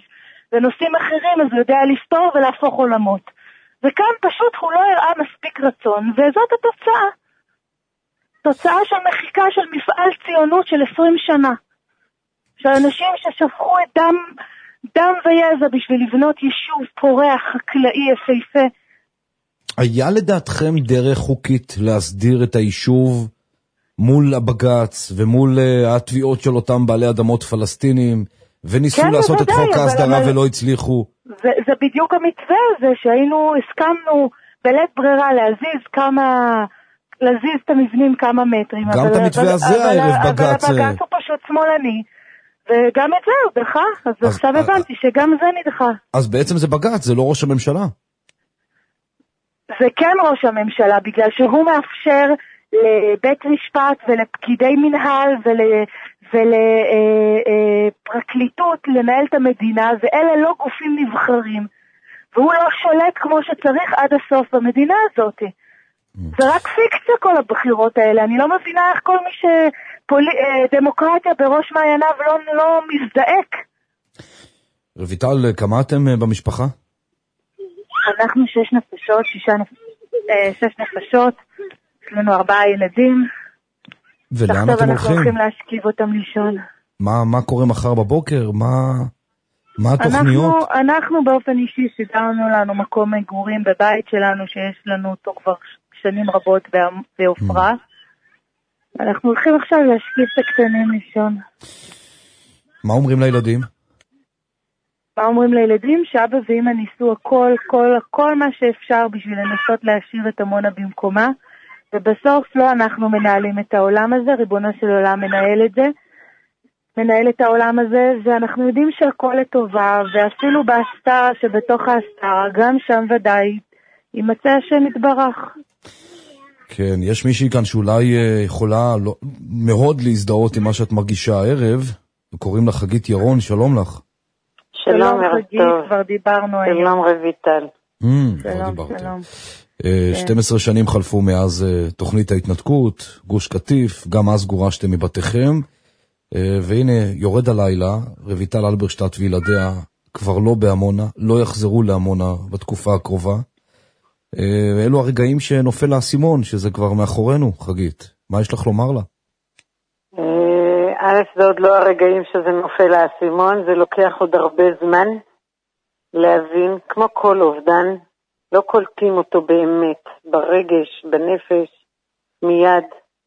ונושאים אחרים, אז הוא יודע לפתור ולהפוך עולמות. וכאן פשוט הוא לא הראה מספיק רצון, וזאת התוצאה. תוצאה של מחיקה של מפעל ציונות של עשרים שנה. של אנשים ששפכו את דם, דם ויזע בשביל לבנות יישוב פורח, חקלאי, יפהפה. היה לדעתכם דרך חוקית להסדיר את היישוב מול הבגץ ומול uh, התביעות של אותם בעלי אדמות פלסטינים, וניסו כן, לעשות את חוק ההסדרה אבל... ולא הצליחו? זה, זה בדיוק המתווה הזה, שהיינו, הסכמנו בלית ברירה להזיז כמה, להזיז את המבנים כמה מטרים. גם אבל, את המתווה אבל, הזה אבל, הערב אבל, בגץ. אבל הבגץ הוא פשוט שמאלני, וגם את זה הוא דחה, אז, אז עכשיו אז, הבנתי שגם זה נדחה. אז בעצם זה בגץ, זה לא ראש הממשלה. זה כן ראש הממשלה, בגלל שהוא מאפשר לבית משפט ולפקידי מנהל ול... ולפרקליטות לנהל את המדינה, ואלה לא גופים נבחרים, והוא לא שולט כמו שצריך עד הסוף במדינה הזאת. זה רק פיקציה כל הבחירות האלה, אני לא מבינה איך כל מי שדמוקרטיה בראש מעייניו לא, לא מזדעק. רויטל, כמה אתם במשפחה? אנחנו שש נפשות, שישה נפשות, שש נפשות, יש לנו ארבעה ילדים. ולאן אתם הולכים? אנחנו הולכים להשכיב אותם לישון. מה, מה קורה מחר בבוקר? מה, מה התוכניות? אנחנו, אנחנו באופן אישי סידרנו לנו מקום מגורים בבית שלנו, שיש לנו אותו כבר שנים רבות באופרה. Mm. אנחנו הולכים עכשיו להשכיב את הקטנים לישון. מה אומרים לילדים? מה אומרים לילדים? שאבא ואמא ניסו הכל, כל, כל מה שאפשר בשביל לנסות להשאיר את עמונה במקומה. ובסוף לא אנחנו מנהלים את העולם הזה, ריבונו של עולם מנהל את זה, מנהל את העולם הזה, ואנחנו יודעים שהכל לטובה, ואפילו בהסתרה שבתוך ההסתרה, גם שם ודאי, יימצא השם יתברך. כן, יש מישהי כאן שאולי יכולה לא, מאוד להזדהות עם מה שאת מרגישה הערב, וקוראים לה חגית ירון, שלום לך. שלום חגית, כבר דיברנו היום. שלום רויטל. שלום, שלום. שתים עשרה שנים חלפו מאז תוכנית ההתנתקות, גוש קטיף, גם אז גורשתם מבתיכם, והנה יורד הלילה, רויטל אלברשטט וילדיה כבר לא בעמונה, לא יחזרו לעמונה בתקופה הקרובה. אלו הרגעים שנופל האסימון, שזה כבר מאחורינו, חגית. מה יש לך לומר לה? א', זה עוד לא הרגעים שזה נופל האסימון, זה לוקח עוד הרבה זמן להבין, כמו כל אובדן, לא קולטים אותו באמת, ברגש, בנפש, מיד.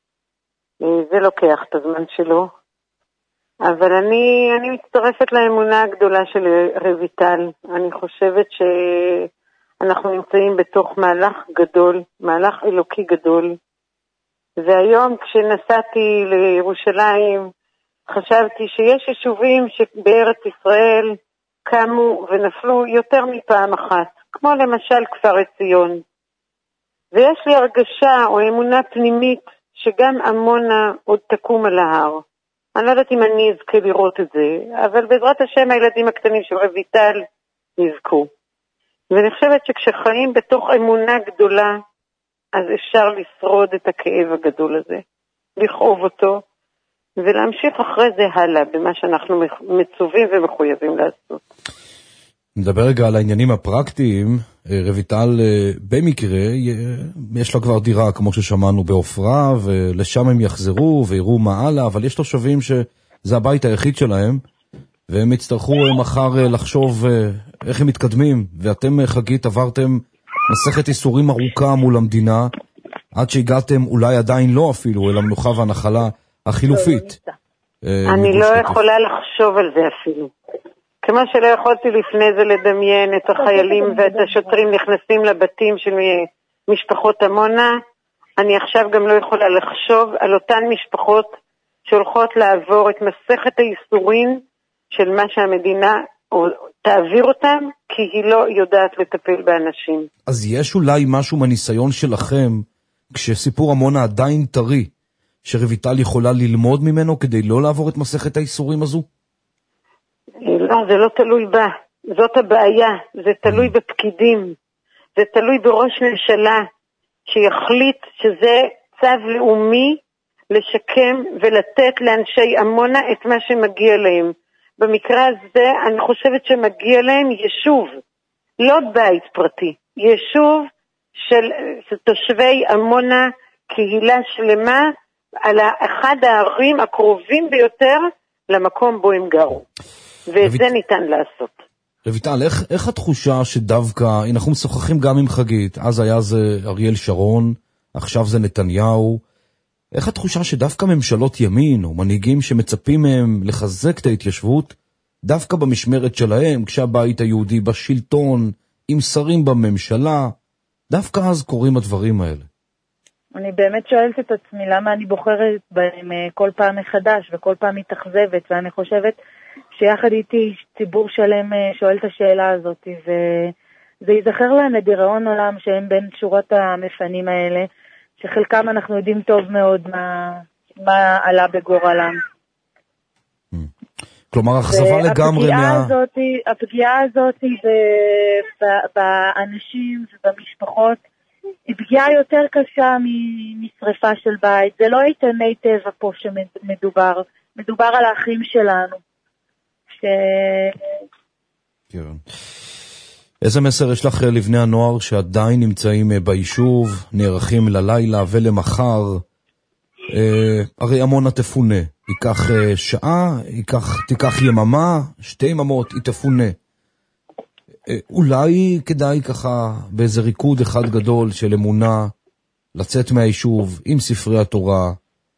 זה לוקח את הזמן שלו. אבל אני, אני מצטרפת לאמונה הגדולה של רויטל. אני חושבת שאנחנו נמצאים בתוך מהלך גדול, מהלך אלוקי גדול. והיום כשנסעתי לירושלים, חשבתי שיש יישובים שבארץ ישראל קמו ונפלו יותר מפעם אחת. כמו למשל כפר עציון. ויש לי הרגשה או אמונה פנימית שגם עמונה עוד תקום על ההר. אני לא יודעת אם אני אזכה לראות את זה, אבל בעזרת השם הילדים הקטנים של רויטל נזכו. ואני חושבת שכשחיים בתוך אמונה גדולה, אז אפשר לשרוד את הכאב הגדול הזה, לכאוב אותו, ולהמשיך אחרי זה הלאה במה שאנחנו מצווים ומחויבים לעשות. נדבר רגע על העניינים הפרקטיים. רויטל במקרה יש לה כבר דירה כמו ששמענו באופרה, ולשם הם יחזרו ויראו מה הלאה, אבל יש תושבים שזה הבית היחיד שלהם, והם יצטרכו מחר לחשוב איך הם מתקדמים. ואתם חגית עברתם מסכת איסורים ארוכה מול המדינה, עד שהגעתם אולי עדיין לא אפילו אל המנוחה והנחלה החילופית. אני לא יכולה לחשוב על זה אפילו. כמו שלא יכולתי לפני זה לדמיין את החיילים ואת השוטרים נכנסים לבתים של משפחות עמונה, אני עכשיו גם לא יכולה לחשוב על אותן משפחות שהולכות לעבור את מסכת האיסורים של מה שהמדינה תעביר אותם, כי היא לא יודעת לטפל באנשים. אז יש אולי משהו מהניסיון שלכם, כשסיפור עמונה עדיין טרי, שרויטל יכולה ללמוד ממנו כדי לא לעבור את מסכת האיסורים הזו? לא, זה לא תלוי בה. זאת הבעיה. זה תלוי בפקידים. זה תלוי בראש ממשלה שיחליט שזה צו לאומי לשקם ולתת לאנשי עמונה את מה שמגיע להם. במקרה הזה אני חושבת שמגיע להם יישוב, לא בית פרטי, יישוב של, של תושבי עמונה, קהילה שלמה, על אחד הערים הקרובים ביותר למקום בו הם גרו. ואת זה ניתן לעשות. רויטל, איך, איך התחושה שדווקא, אנחנו משוחחים גם עם חגית, אז היה זה אריאל שרון, עכשיו זה נתניהו, איך התחושה שדווקא ממשלות ימין או מנהיגים שמצפים מהם לחזק את ההתיישבות, דווקא במשמרת שלהם, כשהבית היהודי בשלטון, עם שרים בממשלה, דווקא אז קוראים הדברים האלה? אני באמת שואלת את עצמי למה אני בוחרת בהם כל פעם מחדש וכל פעם מתאכזבת, ואני חושבת שיחד איתי ציבור שלם שואל את השאלה הזאת, וזה ייזכר להם לדיראון עולם שהם בין שורות המפנים האלה, שחלקם אנחנו יודעים טוב מאוד מה, מה עלה בגורלם. כלומר, אכזבה לגמרי מה... הזאת, הפגיעה הזאת באנשים ובמשפחות היא פגיעה יותר קשה משריפה של בית. זה לא איתני טבע פה שמדובר, מדובר על האחים שלנו. ש... כן. איזה מסר יש לך לבני הנוער שעדיין נמצאים ביישוב, נערכים ללילה ולמחר? אה, הרי עמונה תפונה, ייקח אה, שעה, ייקח, תיקח יממה, שתי יממות, היא תפונה. אה, אולי כדאי ככה באיזה ריקוד אחד גדול של אמונה, לצאת מהיישוב עם ספרי התורה,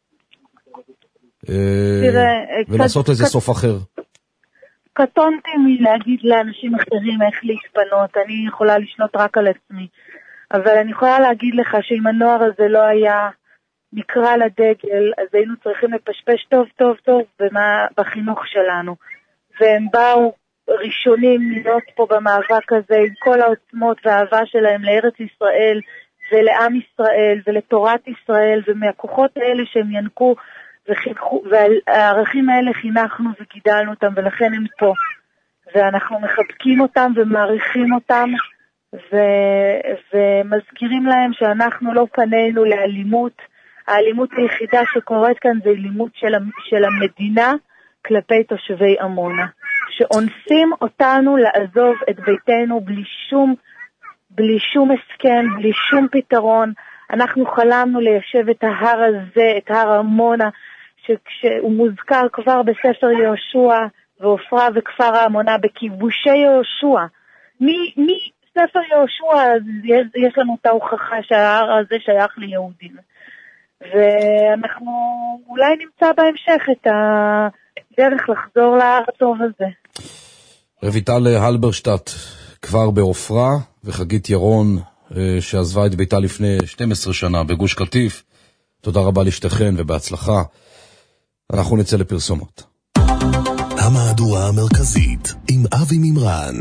אה, תראה, ולעשות איזה סוף אחר. קטונתי מלהגיד לאנשים אחרים איך להתפנות, אני יכולה לשלוט רק על עצמי, אבל אני יכולה להגיד לך שאם הנוער הזה לא היה נקרא לדגל, אז היינו צריכים לפשפש טוב טוב טוב במה, בחינוך שלנו, והם באו ראשונים להיות פה במאבק הזה עם כל העוצמות והאהבה שלהם לארץ ישראל ולעם ישראל ולתורת ישראל, ומהכוחות האלה שהם ינקו וחינכו, והערכים האלה חינכנו וגידלנו אותם, ולכן הם פה, ואנחנו מחבקים אותם ומעריכים אותם, ו... ומזכירים להם שאנחנו לא פנינו לאלימות. האלימות היחידה שקורית כאן זה אלימות של, של המדינה כלפי תושבי עמונה, שאונסים אותנו לעזוב את ביתנו בלי שום, בלי שום הסכם, בלי שום פתרון. אנחנו חלמנו ליישב את ההר הזה, את הר עמונה, שהוא מוזכר כבר בספר יהושע ועופרה וכפר העמונה בכיבושי יהושע. מספר יהושע יש לנו את ההוכחה שההר הזה שייך ליהודים. ואנחנו אולי נמצא בהמשך את הדרך לחזור להר הטוב הזה. רויטל הלברשטט כבר בעופרה, וחגית ירון שעזבה את ביתה לפני שתים עשרה שנה בגוש קטיף. תודה רבה לשתיכן ובהצלחה. אנחנו נצא לפרסומות. המהדורה המרכזית עם אבי מימרן.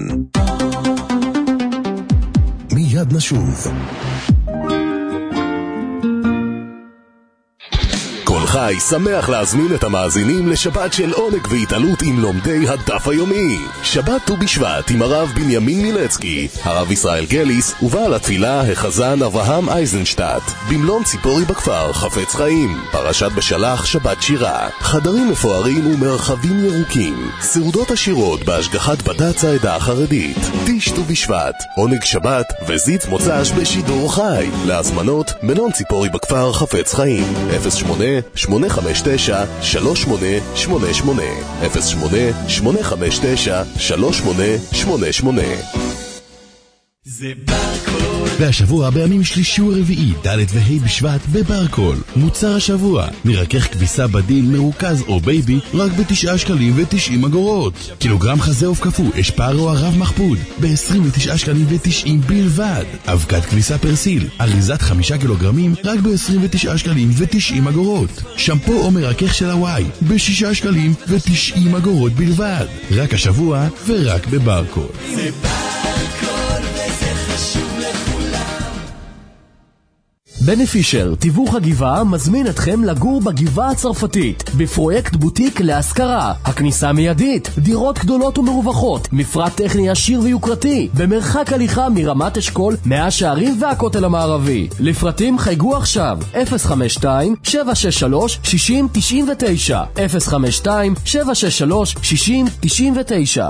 מיד נשוב. כל חי שמח להזמין את המאזינים לשבת של עונג והתעלות עם לומדי הדף היומי. שבת ט"ו בשבט עם הרב בנימין מילצקי, הרב ישראל גליס ובעל התפילה החזן אברהם אייזנשטט. במלון ציפורי בכפר חפץ חיים, פרשת בשלח שבת שירה, חדרים מפוארים ומרחבים ירוקים, סעודות עשירות בהשגחת בד"ץ העדה החרדית. טיש ט"ו בשבט, עונג שבת וזית מוצ"ש בשידור חי. להזמנות מלון ציפורי בכפר חפץ חיים, אפס שמונה שמונה חמש תשע שלוש שמונה שמונה שמונה, אפס שמונה שמונה חמש תשע שלוש שמונה שמונה שמונה. זה ברקול. והשבוע בימים שלישי ורביעי, ד' וה' בשבט בברקול. מוצר השבוע, מרכך כביסה בדין מרוכז או בייבי, רק בתשעה שקלים ותשעים אגורות. קילוגרם חזה עוף קפוא, אשפר או ערב מחפוד, ב-עשרים ותשעה שקלים ותשעים בלבד. אבקת כביסה פרסיל, אריזת חמישה קילוגרמים, רק ב-עשרים ותשעה שקלים ותשעים אגורות. שמפו או מרכך של הוואי, ב-שישה שקלים ותשעים אגורות בלבד. רק השבוע ורק בברקול. זה ברקול. בנפישר, תיווך הגבעה, מזמין אתכם לגור בגבעה הצרפתית בפרויקט בוטיק להשכרה. הכניסה מיידית, דירות גדולות ומרווחות, מפרט טכני עשיר ויוקרתי, במרחק הליכה מרמת אשכול, מאה שערים והכותל המערבי. לפרטים חייגו עכשיו אפס חמש שתיים שבע שש שלוש שש אפס תשע תשע אפס חמש שתיים שבע שש שלוש שש אפס תשע תשע.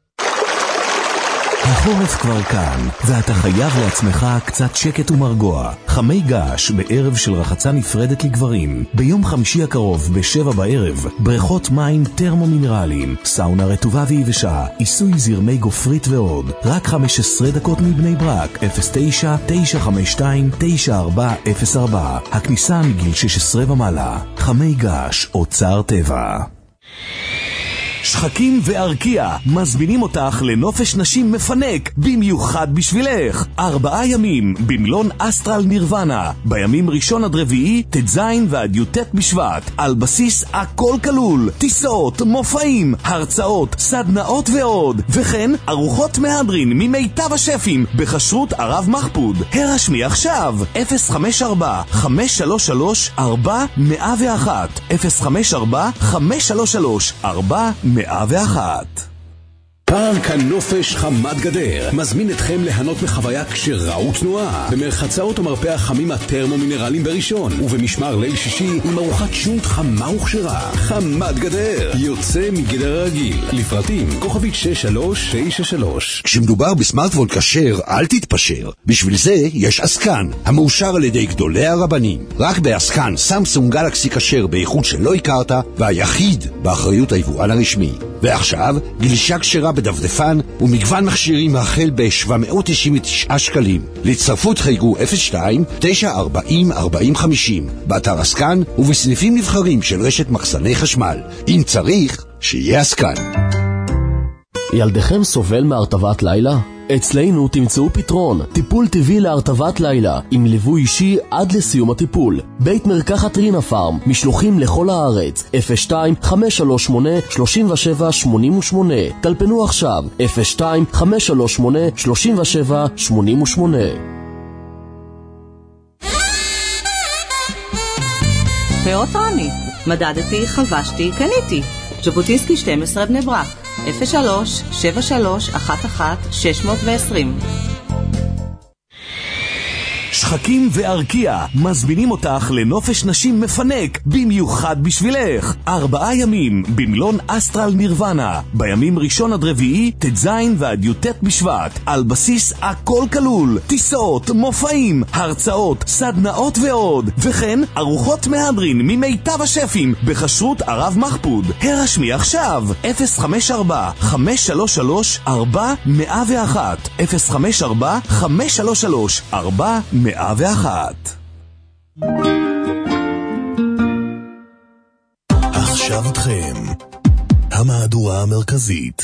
החורף כבר כאן, ואתה חייב לעצמך קצת שקט ומרגוע. חמי געש בערב של רחצה נפרדת לגברים. ביום חמישי הקרוב בשבע בערב, בריכות מים טרמומינרליים, סאונה רטובה ויבשה, עיסוי זרמי גופרית ועוד. רק חמש עשרה דקות מבני ברק, אפס תשע תשע חמש שתיים תשע ארבע אפס ארבע. הכניסה מגיל שש עשרה ומעלה. חמי געש, אוצר טבע. שחקים וארקיע מזמינים אותך לנופש נשים מפנק במיוחד בשבילך. ארבעה ימים במלון אסטרל נירוונה, בימים ראשון עד רביעי, תזין ועד יוטט בשבט, על בסיס הכל כלול, טיסות, מופעים, הרצאות, סדנאות ועוד, וכן ארוחות מהדרין ממיטב השפים בכשרות ערב מחפוד. הרשמי עכשיו אפס חמש ארבע חמש שלוש שלוש ארבע מאה ואחת אפס חמש ארבע חמש שלוש שלוש ארבע מאה ואחת. פארק הנופש חמת גדר מזמין אתכם ליהנות מחוויה כשרה ותנועה במרחצאות ומרפא החמים הטרמומינרליים בראשון, ובמשמר ליל שישי עם ארוחת שוט חמה וכשרה. חמת גדר יוצא מגדר הרגיל. לפרטים כוכבית שש שלוש תשע שלוש. כשמדובר בסמארטפון כשר, אל תתפשר. בשביל זה יש אסקן, המאושר על ידי גדולי הרבנים. רק באסקן סמסונג גלקסי כשר באיכות שלא הכרת, והיחיד באחריות היבואן הרשמי. ועכשיו גלישה כשרה בדפדפן ומגוון מכשירים החל ב-שבע מאות תשעים ותשעה שקלים. להצטרפות חייגו אפס שתיים תשע ארבעים ארבעים חמישים באתר אסקן ובסניפים נבחרים של רשת מחסני חשמל. אם צריך, שיהיה אסקן. ילדיכם סובל מהרטבת לילה? אצלנו תמצאו פתרון, טיפול טבעי להרטבת לילה, עם ליווי אישי עד לסיום הטיפול. בית מרקחת רינה פארם, משלוחים לכל הארץ, אפס שתיים חמש שלוש שמונה שלוש שבע שמונה שמונה. טלפנו עכשיו, אפס שתיים חמש שלוש שמונה שלוש שבע שמונה שמונה. פאוטרני, מדדתי, חבשתי, קניתי. ז'בוטינסקי שתים עשרה בני ברק, אפס שלוש שבע שלוש אחת אחת שש עשרים. שחקים וארקיע מזמינים אותך לנופש נשים מפנק במיוחד בשבילך. ארבעה ימים במלון אסטרל נירוונה, בימים ראשון עד רביעי, תזין ועד יוטט בשבט, על בסיס הכל כלול, טיסות, מופעים, הרצאות, סדנאות ועוד, וכן ארוחות מהדרין ממיטב השפים בכשרות ערב מחפוד. הרשמי עכשיו אפס חמש ארבע חמש שלוש שלוש ארבע מאה ואחת אפס חמש ארבע חמש שלוש שלוש ארבע מאה ואחת. עכשיו אתכם המהדורה המרכזית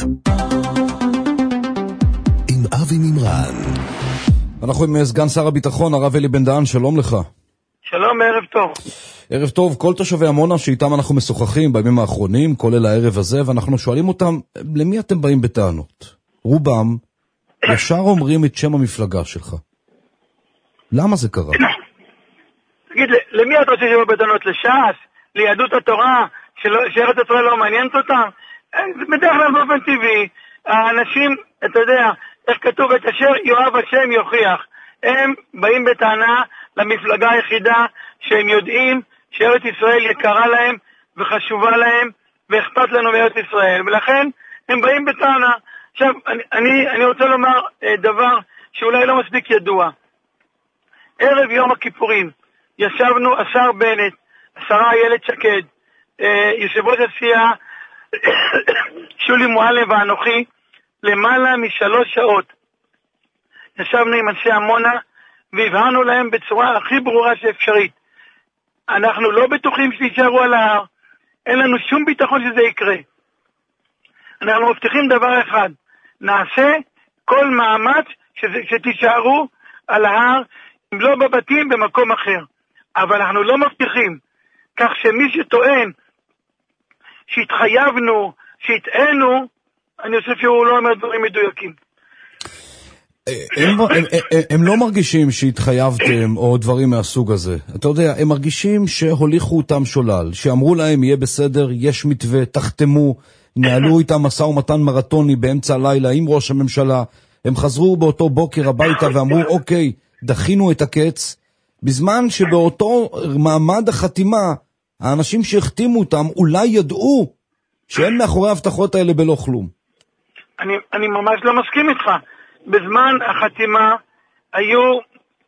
עם אבי מימרן. אנחנו עם סגן שר הביטחון הרב אלי בן דהן, שלום לך. שלום, ערב טוב. ערב טוב. כל תושבי עמונה שאיתם אנחנו משוחחים בימים האחרונים, כולל הערב הזה, ואנחנו שואלים אותם, למי אתם באים בטענות? רובם ישר אומרים את שם המפלגה שלך. למה זה קרה? תגיד, למי אתה רוצה שבא בטענות? לש"ס? ליהדות התורה? שארץ ישראל לא מעניינת אותם? בדרך כלל באופן טבעי, האנשים, אתה יודע, איך כתוב, את אשר יאהב השם יוכיח. הם באים בטענה למפלגה היחידה שהם יודעים שארץ ישראל יקרה להם וחשובה להם ואכפת לנו מארץ ישראל, ולכן הם באים בטענה. עכשיו, אני, אני, אני רוצה לומר דבר שאולי לא מספיק ידוע. ערב יום הכיפורים ישבנו השר בנט, השרה איילת שקד, יושב ראש הסיעה שולי מועלם ואנוכי, למעלה משלוש שעות ישבנו עם אנשי עמונה והבהרנו להם בצורה הכי ברורה שאפשרית, אנחנו לא בטוחים שישארו על ההר, אין לנו שום ביטחון שזה יקרה. אנחנו מבטיחים דבר אחד, נעשה כל מאמץ שתישארו על ההר, אם לא בבתים במקום אחר, אבל אנחנו לא מבטיחים, כך שמי שטוען שהתחייבנו, שהתאנו, אני חושב שהוא לא אומר דברים מדויקים. הם, הם, הם, הם לא מרגישים שהתחייבתם או דברים מהסוג הזה. אתה יודע, הם מרגישים שהוליכו אותם שולל, שאמרו להם יהיה בסדר, יש מתווה, תחתמו, נעלו איתם מסע ומתן מרתוני באמצע הלילה עם ראש הממשלה. הם חזרו באותו בוקר הביתה ואמרו, אוקיי, דחינו את הקץ, בזמן שבאותו מעמד החתימה, האנשים שהחתימו אותם אולי ידעו שאין מאחורי ההבטחות האלה בלא כלום. אני, אני ממש לא מסכים איתך. בזמן החתימה היו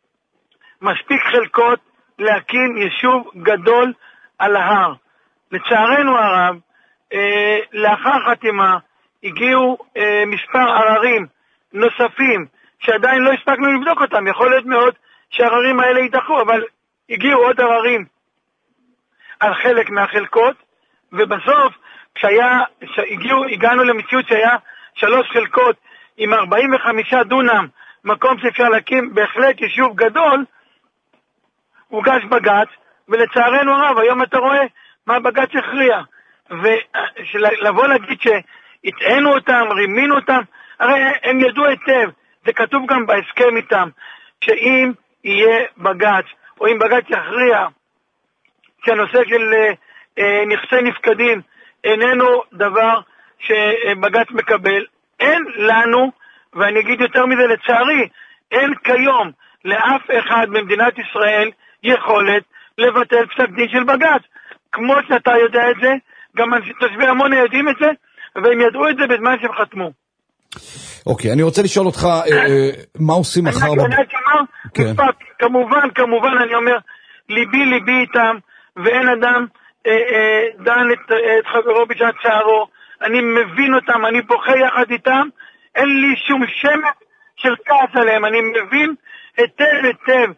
מספיק חלקות להקים יישוב גדול על ההר. לצערנו הרב, אה, לאחר חתימה הגיעו אה, מספר עררים נוספים שעדיין לא הספקנו לבדוק אותם. יכול להיות מאוד שהעררים האלה יידחו, אבל הגיעו עוד עררים על חלק מהחלקות, ובסוף כשהיה, שהגיעו, הגענו למציאות שהיה שלוש חלקות עם ארבעים וחמישה דונם, מקום שאפשר להקים בהחלט יישוב גדול, הוגש בג"ץ, ולצערנו הרב, היום אתה רואה מה בג"ץ הכריע. ולבוא להגיד שהטענו אותם, רימינו אותם, הרי הם ידעו היטב, זה כתוב גם בהסכם איתם, שאם יהיה בג"ץ, או אם בג"ץ יכריע, שהנושא של אה, נכסי נפקדים איננו דבר שבג"ץ מקבל, אין לנו, ואני אגיד יותר מזה לצערי, אין כיום לאף אחד במדינת ישראל יכולת לבטל פסק דין של בג"ץ. כמו שאתה יודע את זה, גם תושבי עמונה יודעים את זה, והם ידעו את זה בזמן שהם חתמו. אוקיי, אני רוצה לשאול אותך, מה עושים מחר? אני אומר, כמובן, כמובן, אני אומר, ליבי ליבי איתם, ואין אדם דן את חברו בשעת צערו, אני מבין אותם, אני בוכה יחד איתם, אין לי שום שמץ של כעס עליהם, אני מבין היטב היטב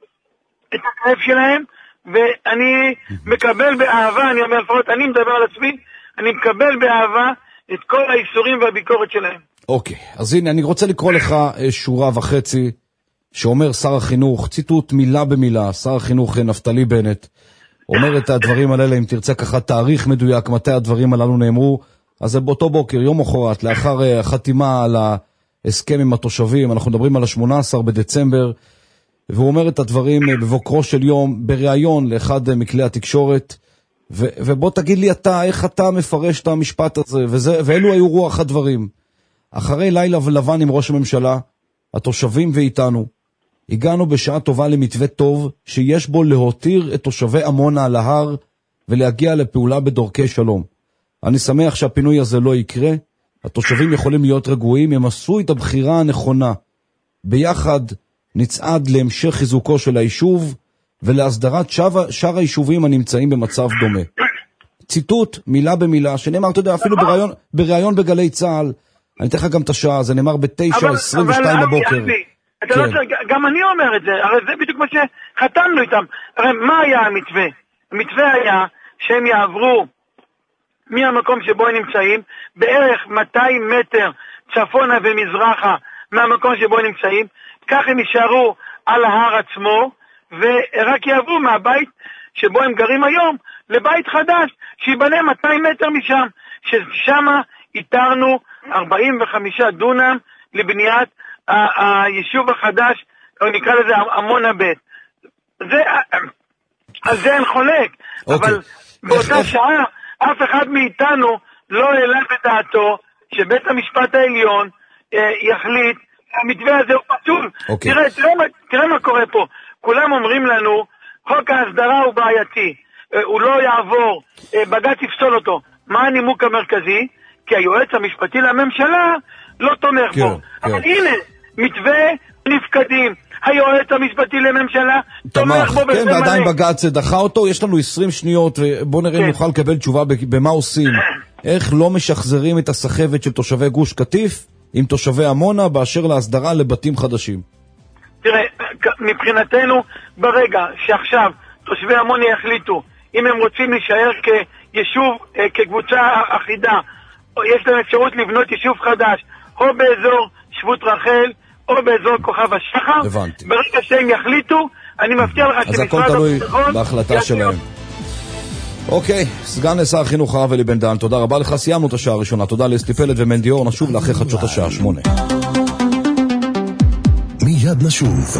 את הכאב שלהם, ואני מקבל באהבה, אני אומר לפחות, אני מדבר על עצמי, אני מקבל באהבה את כל האיסורים והביקורת שלהם. אוקיי, אז הנה, אני רוצה לקרוא לך שורה וחצי, שאומר שר החינוך, ציטוט מילה במילה, שר החינוך נפתלי בנט, אומר את הדברים האלה, אם תרצה ככה תאריך מדויק, מתי הדברים הללו נאמרו, אז זה באותו בוקר, יום אחרת, לאחר החתימה על ההסכם עם התושבים, אנחנו מדברים על ה-שמונה עשר בדצמבר, והוא אומר את הדברים בבוקרו של יום, בריאיון לאחד מכלי התקשורת, ו- ובוא תגיד לי אתה, איך אתה מפרש את המשפט הזה, וזה, ואלו היו רוח הדברים. אחרי לילה ולבן עם ראש הממשלה, התושבים ואיתנו, הגענו בשעה טובה למתווה טוב, שיש בו להותיר את תושבי עמונה על ההר, ולהגיע לפעולה בדרכי שלום. אני שמח שהפינוי הזה לא יקרה, התושבים יכולים להיות רגועים, הם עשו את הבחירה הנכונה. ביחד נצעד להמשך חיזוקו של היישוב, ולהסדרת שאר היישובים הנמצאים במצב דומה. ציטוט, מילה במילה, שנאמר, אתה יודע, אפילו בראיון, בראיון בגלי צהל, אני אתן לך גם את השעה, זה נאמר ב-תשע עשרים ושתיים בבוקר. אתה לא צריך, גם אני אומר את זה, הרי זה בדיוק מה שחתמנו איתם. הרי מה היה המתווה? המתווה היה שהם יעברו מהמקום שבו הם נמצאים, בערך מאתיים מטר צפונה ומזרחה מהמקום שבו הם נמצאים, כך הם יישארו על ההר עצמו, ורק יעברו מהבית שבו הם גרים היום, לבית חדש, שיבנה מאתיים מטר משם, ששם איתרנו ארבעים וחמישה דונם לבניית היישוב החדש, או נקרא לזה עמונה ב'. זה, על זה אין חולק, okay. אבל באותה שעה, אף אחד מאיתנו לא העלה בדעתו שבית המשפט העליון אה, יחליט, המתווה הזה הוא פסול. Okay. תראה, תראה, תראה מה קורה פה. כולם אומרים לנו, חוק ההסדרה הוא בעייתי, אה, הוא לא יעבור, אה, בג"ץ יפסול אותו. מה הנימוק המרכזי? כי היועץ המשפטי לממשלה לא תומך כן, בו. כן. אבל הנה, מתווה נפקדים. היועץ המשפטי לממשלה תומך בו בזה מלא. כן, ועדיין בג"ץ דחה אותו. יש לנו עשרים שניות, ובוא נראה אם נוכל לקבל תשובה במה עושים. איך לא משחזרים את הסחבת של תושבי גוש קטיף עם תושבי עמונה באשר להסדרה לבתים חדשים? תראה, מבחינתנו, ברגע שעכשיו תושבי עמונה יחליטו אם הם רוצים להישאר כיישוב, כקבוצה אחידה, יש להם אפשרות לבנות יישוב חדש, או באזור שבות רחל, או באזור כוכב השחר. הבנתי. ברגע שהם יחליטו, אני מבטיח לך שמשרד הביטחון... אז הכל תלוי בהחלטה שלהם. אוקיי, סגן שר החינוך הרב אלי בן דהן, תודה רבה לך, סיימנו את השעה הראשונה, תודה לאסתי פלד ומנדי אור, נשוב לאחרי חדשות השעה שמונה. מיד נשוב.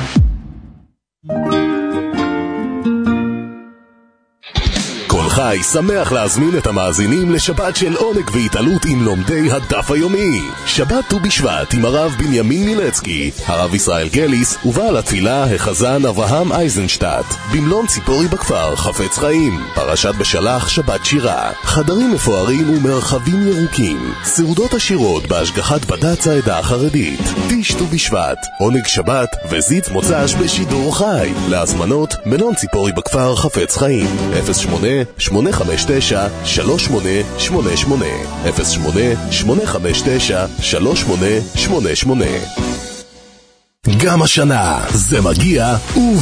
כל חי שמח להזמין את המאזינים לשבת של עונג והתעלות עם לומדי הדף היומי. שבת ט"ו בשבט עם הרב בנימין מילצקי, הרב ישראל גליס ובעל התפילה החזן אברהם אייזנשטט. במלון ציפורי בכפר חפץ חיים, פרשת בשלח שבת שירה, חדרים מפוארים ומרחבים ירוקים, סעודות עשירות בהשגחת בד"ץ העדה החרדית. טיש ט"ו בשבט, עונג שבת וזיץ מוצ"ש בשידור חי. להזמנות מלון ציפורי בכפר חפץ חיים אפס שמונה שמונה חמש תשע שלוש שמונה שמונה שמונה אפס שמונה שמונה חמש תשע שלוש שמונה שמונה שמונה. גם השנה זה מגיע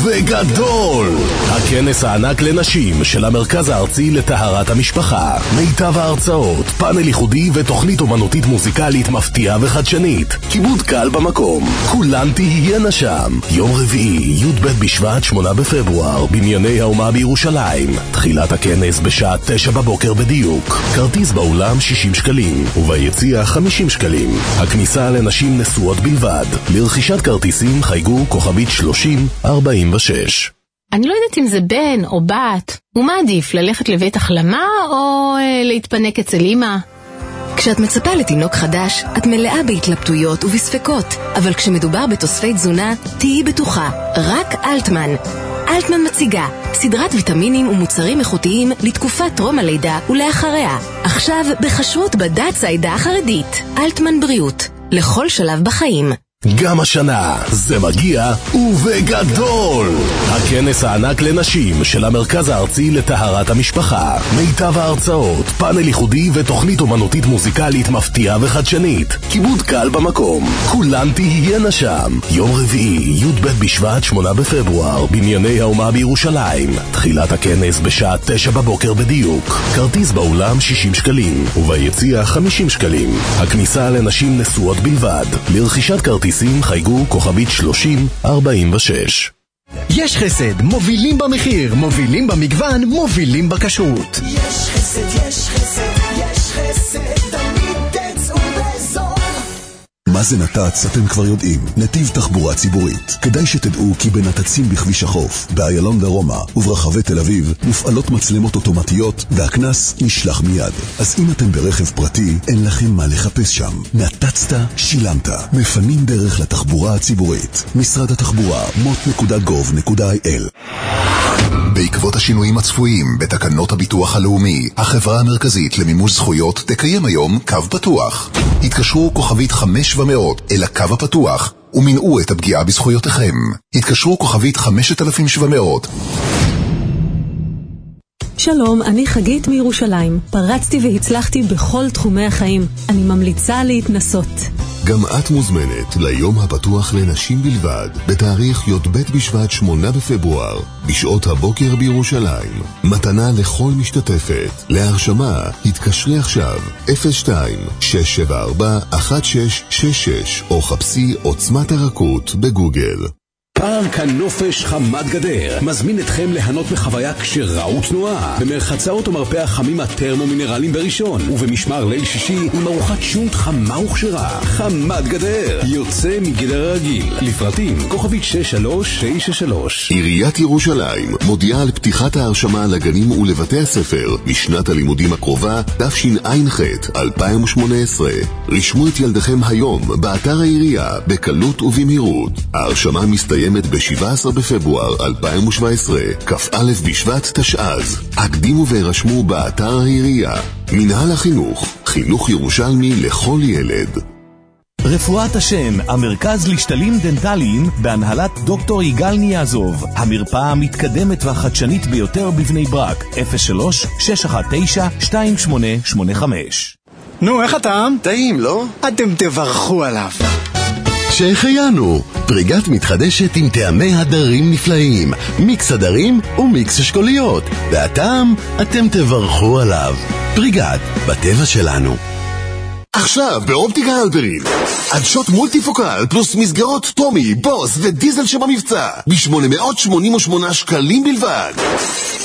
ובגדול, הכנס הענק לנשים של המרכז הארצי לטהרת המשפחה. מיטב ההרצאות, פאנל ייחודי ותוכנית אומנותית מוזיקלית מפתיעה וחדשנית. כיבוד קל במקום, כולן תהיינה שם. יום רביעי י"ב בשבט שמונה בפברואר בנייני האומה בירושלים. תחילת הכנס בשעה תשע בבוקר בדיוק. כרטיס באולם שישים שקלים וביציע חמישים שקלים. הכניסה לנשים נשואות בלבד. לרכישת כרטיס חייגו כוכבית שלושים ארבעים ושש. אני לא יודעת אם זה בן או בת. ומה עדיף, ללכת לבית החלמה או אה, להתפנק אצל אמא? כשאת מצפה לתינוק חדש, את מלאה בהתלבטויות ובספקות. אבל כשמדובר בתוספי תזונה, תהיי בטוחה. רק אלטמן. אלטמן מציגה סדרת ויטמינים ומוצרים איכותיים לתקופת טרום הלידה ולאחריה. עכשיו בחשרות בד"ץ העדה החרדית. אלטמן בריאות. לכל שלב בחיים. גם השנה זה מגיע ובגדול, הכנס הענק לנשים של המרכז הארצי לטהרת המשפחה. מיטב ההרצאות, פאנל ייחודי ותוכנית אומנותית מוזיקלית מפתיעה וחדשנית. כיבוד קל במקום, כולן תהיינה שם. יום רביעי י"ב בשבט שמונה בפברואר בנייני האומה בירושלים. תחילת הכנס בשעה תשע בבוקר בדיוק. כרטיס באולם שישים שקלים וביציע חמישים שקלים. הכניסה לנשים נשואות בלבד. לרכישת כרטיס חייגו כוכבית שלושים ארבעים ושש. יש חסד, מובילים במחיר, מובילים במגוון, מובילים בכשרות. יש חסד, יש חסד, יש חסד, תמיד תצאו באזור. מה זה נת"צ אתם כבר יודעים, נתיב תחבורה ציבורית. כדאי שתדעו כי בנת"צים בכביש החוף, באיילון דרומה וברחבי תל אביב מופעלות מצלמות אוטומטיות והכנס נשלח מיד. אז אם אתם ברכב פרטי, אין לכם מה לחפש שם. נת"צת, שילמת. מפנים דרך לתחבורה הציבורית. משרד התחבורה, מוט נקודה גוב נקודה איי אל. בעקבות השינויים הצפויים בתקנות הביטוח הלאומי, החברה המרכזית למימוש זכויות תקיים היום קו פתוח. התקשרו כוכבית חמש ומאות אל הקו הפתוח ומנעו את הפגיעה בזכויותיכם. התקשרו כוכבית חמשת אלפים שבע מאות. שלום, אני חגית מירושלים. פרצתי והצלחתי בכל תחומי החיים. אני ממליצה להתנסות. גם את מוזמנת ליום הפתוח לנשים בלבד, בתאריך י"ב בשבט שמונה בפברואר, בשעות הבוקר בירושלים. מתנה לכל משתתפת. להרשמה, התקשרי עכשיו אפס שתיים שש שבע ארבע אחת שש שש שש או חפשי עוצמת הרכות בגוגל. פארק הנופש חמת גדר מזמין אתכם ליהנות מחוויה כשרה ותנועה במרחצאות ומרפא החמים הטרמו-מינרליים בראשון ובמשמר ליל שישי עם ארוחת שונט חמה וכשרה. חמת גדר יוצא מגדר הרגיל. לפרטים כוכבית שש שלוש תשע שלוש. עיריית ירושלים מודיעה על פתיחת ההרשמה לגנים ולבתי הספר משנת הלימודים הקרובה תשע"ח אלפיים שמונה עשרה. רשמו את ילדיכם היום באתר העירייה בקלות ובמהירות. ההרשמה מסתיימת ב-שבעה עשר בפברואר אלפיים שבע עשרה, כ"א בשבט תשע"ז. הקדימו והירשמו באתר העירייה. מנהל החינוך, חינוך ירושלמי לכל ילד. רפואת השן, המרכז לשתלים דנטליים בהנהלת דוקטור יגאל ניאזוב. המרפאה המתקדמת והחדשנית ביותר בבני ברק. אפס שלוש שש אחת תשע שתיים שמונה שמונה חמש. נו, איך הטעם? טעים, לא? אתם תברכו עליו. שהחיינו, פריגת מתחדשת עם טעמי הדרים נפלאים, מיקס הדרים ומיקס אשכוליות, והטעם אתם תברכו עליו. פריגת, בטבע שלנו. עכשיו באופטיקה הלפרין, עדשות מולטיפוקל פלוס מסגרות טומי, בוס ודיזל שבמבצע ב-שמונה מאות שמונים ושמונה שקלים בלבד.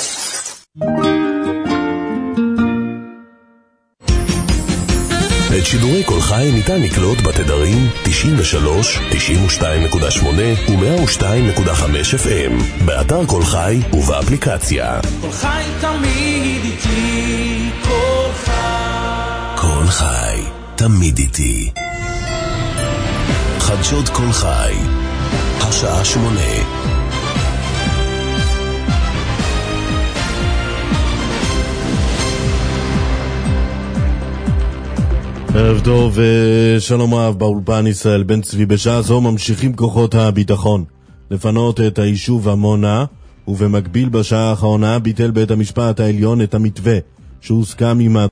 את שידורי כל חי ניתן לקלוט בתדרים תשעים ושלוש, תשעים ושתיים נקודה שמונה ו-מאה ושתיים נקודה חמש אף אם, באתר כל חי ובאפליקציה. כל חי תמיד איתי, כל חי. כל חי תמיד איתי. חדשות כל חי, השעה שמונה. ערב טוב ושלום רב, באולפן ישראל בן צבי. בשעה זו ממשיכים כוחות הביטחון לפנות את היישוב עמונה, ובמקביל בשעה האחרונה ביטל בית המשפט העליון את המתווה שהוסכם עם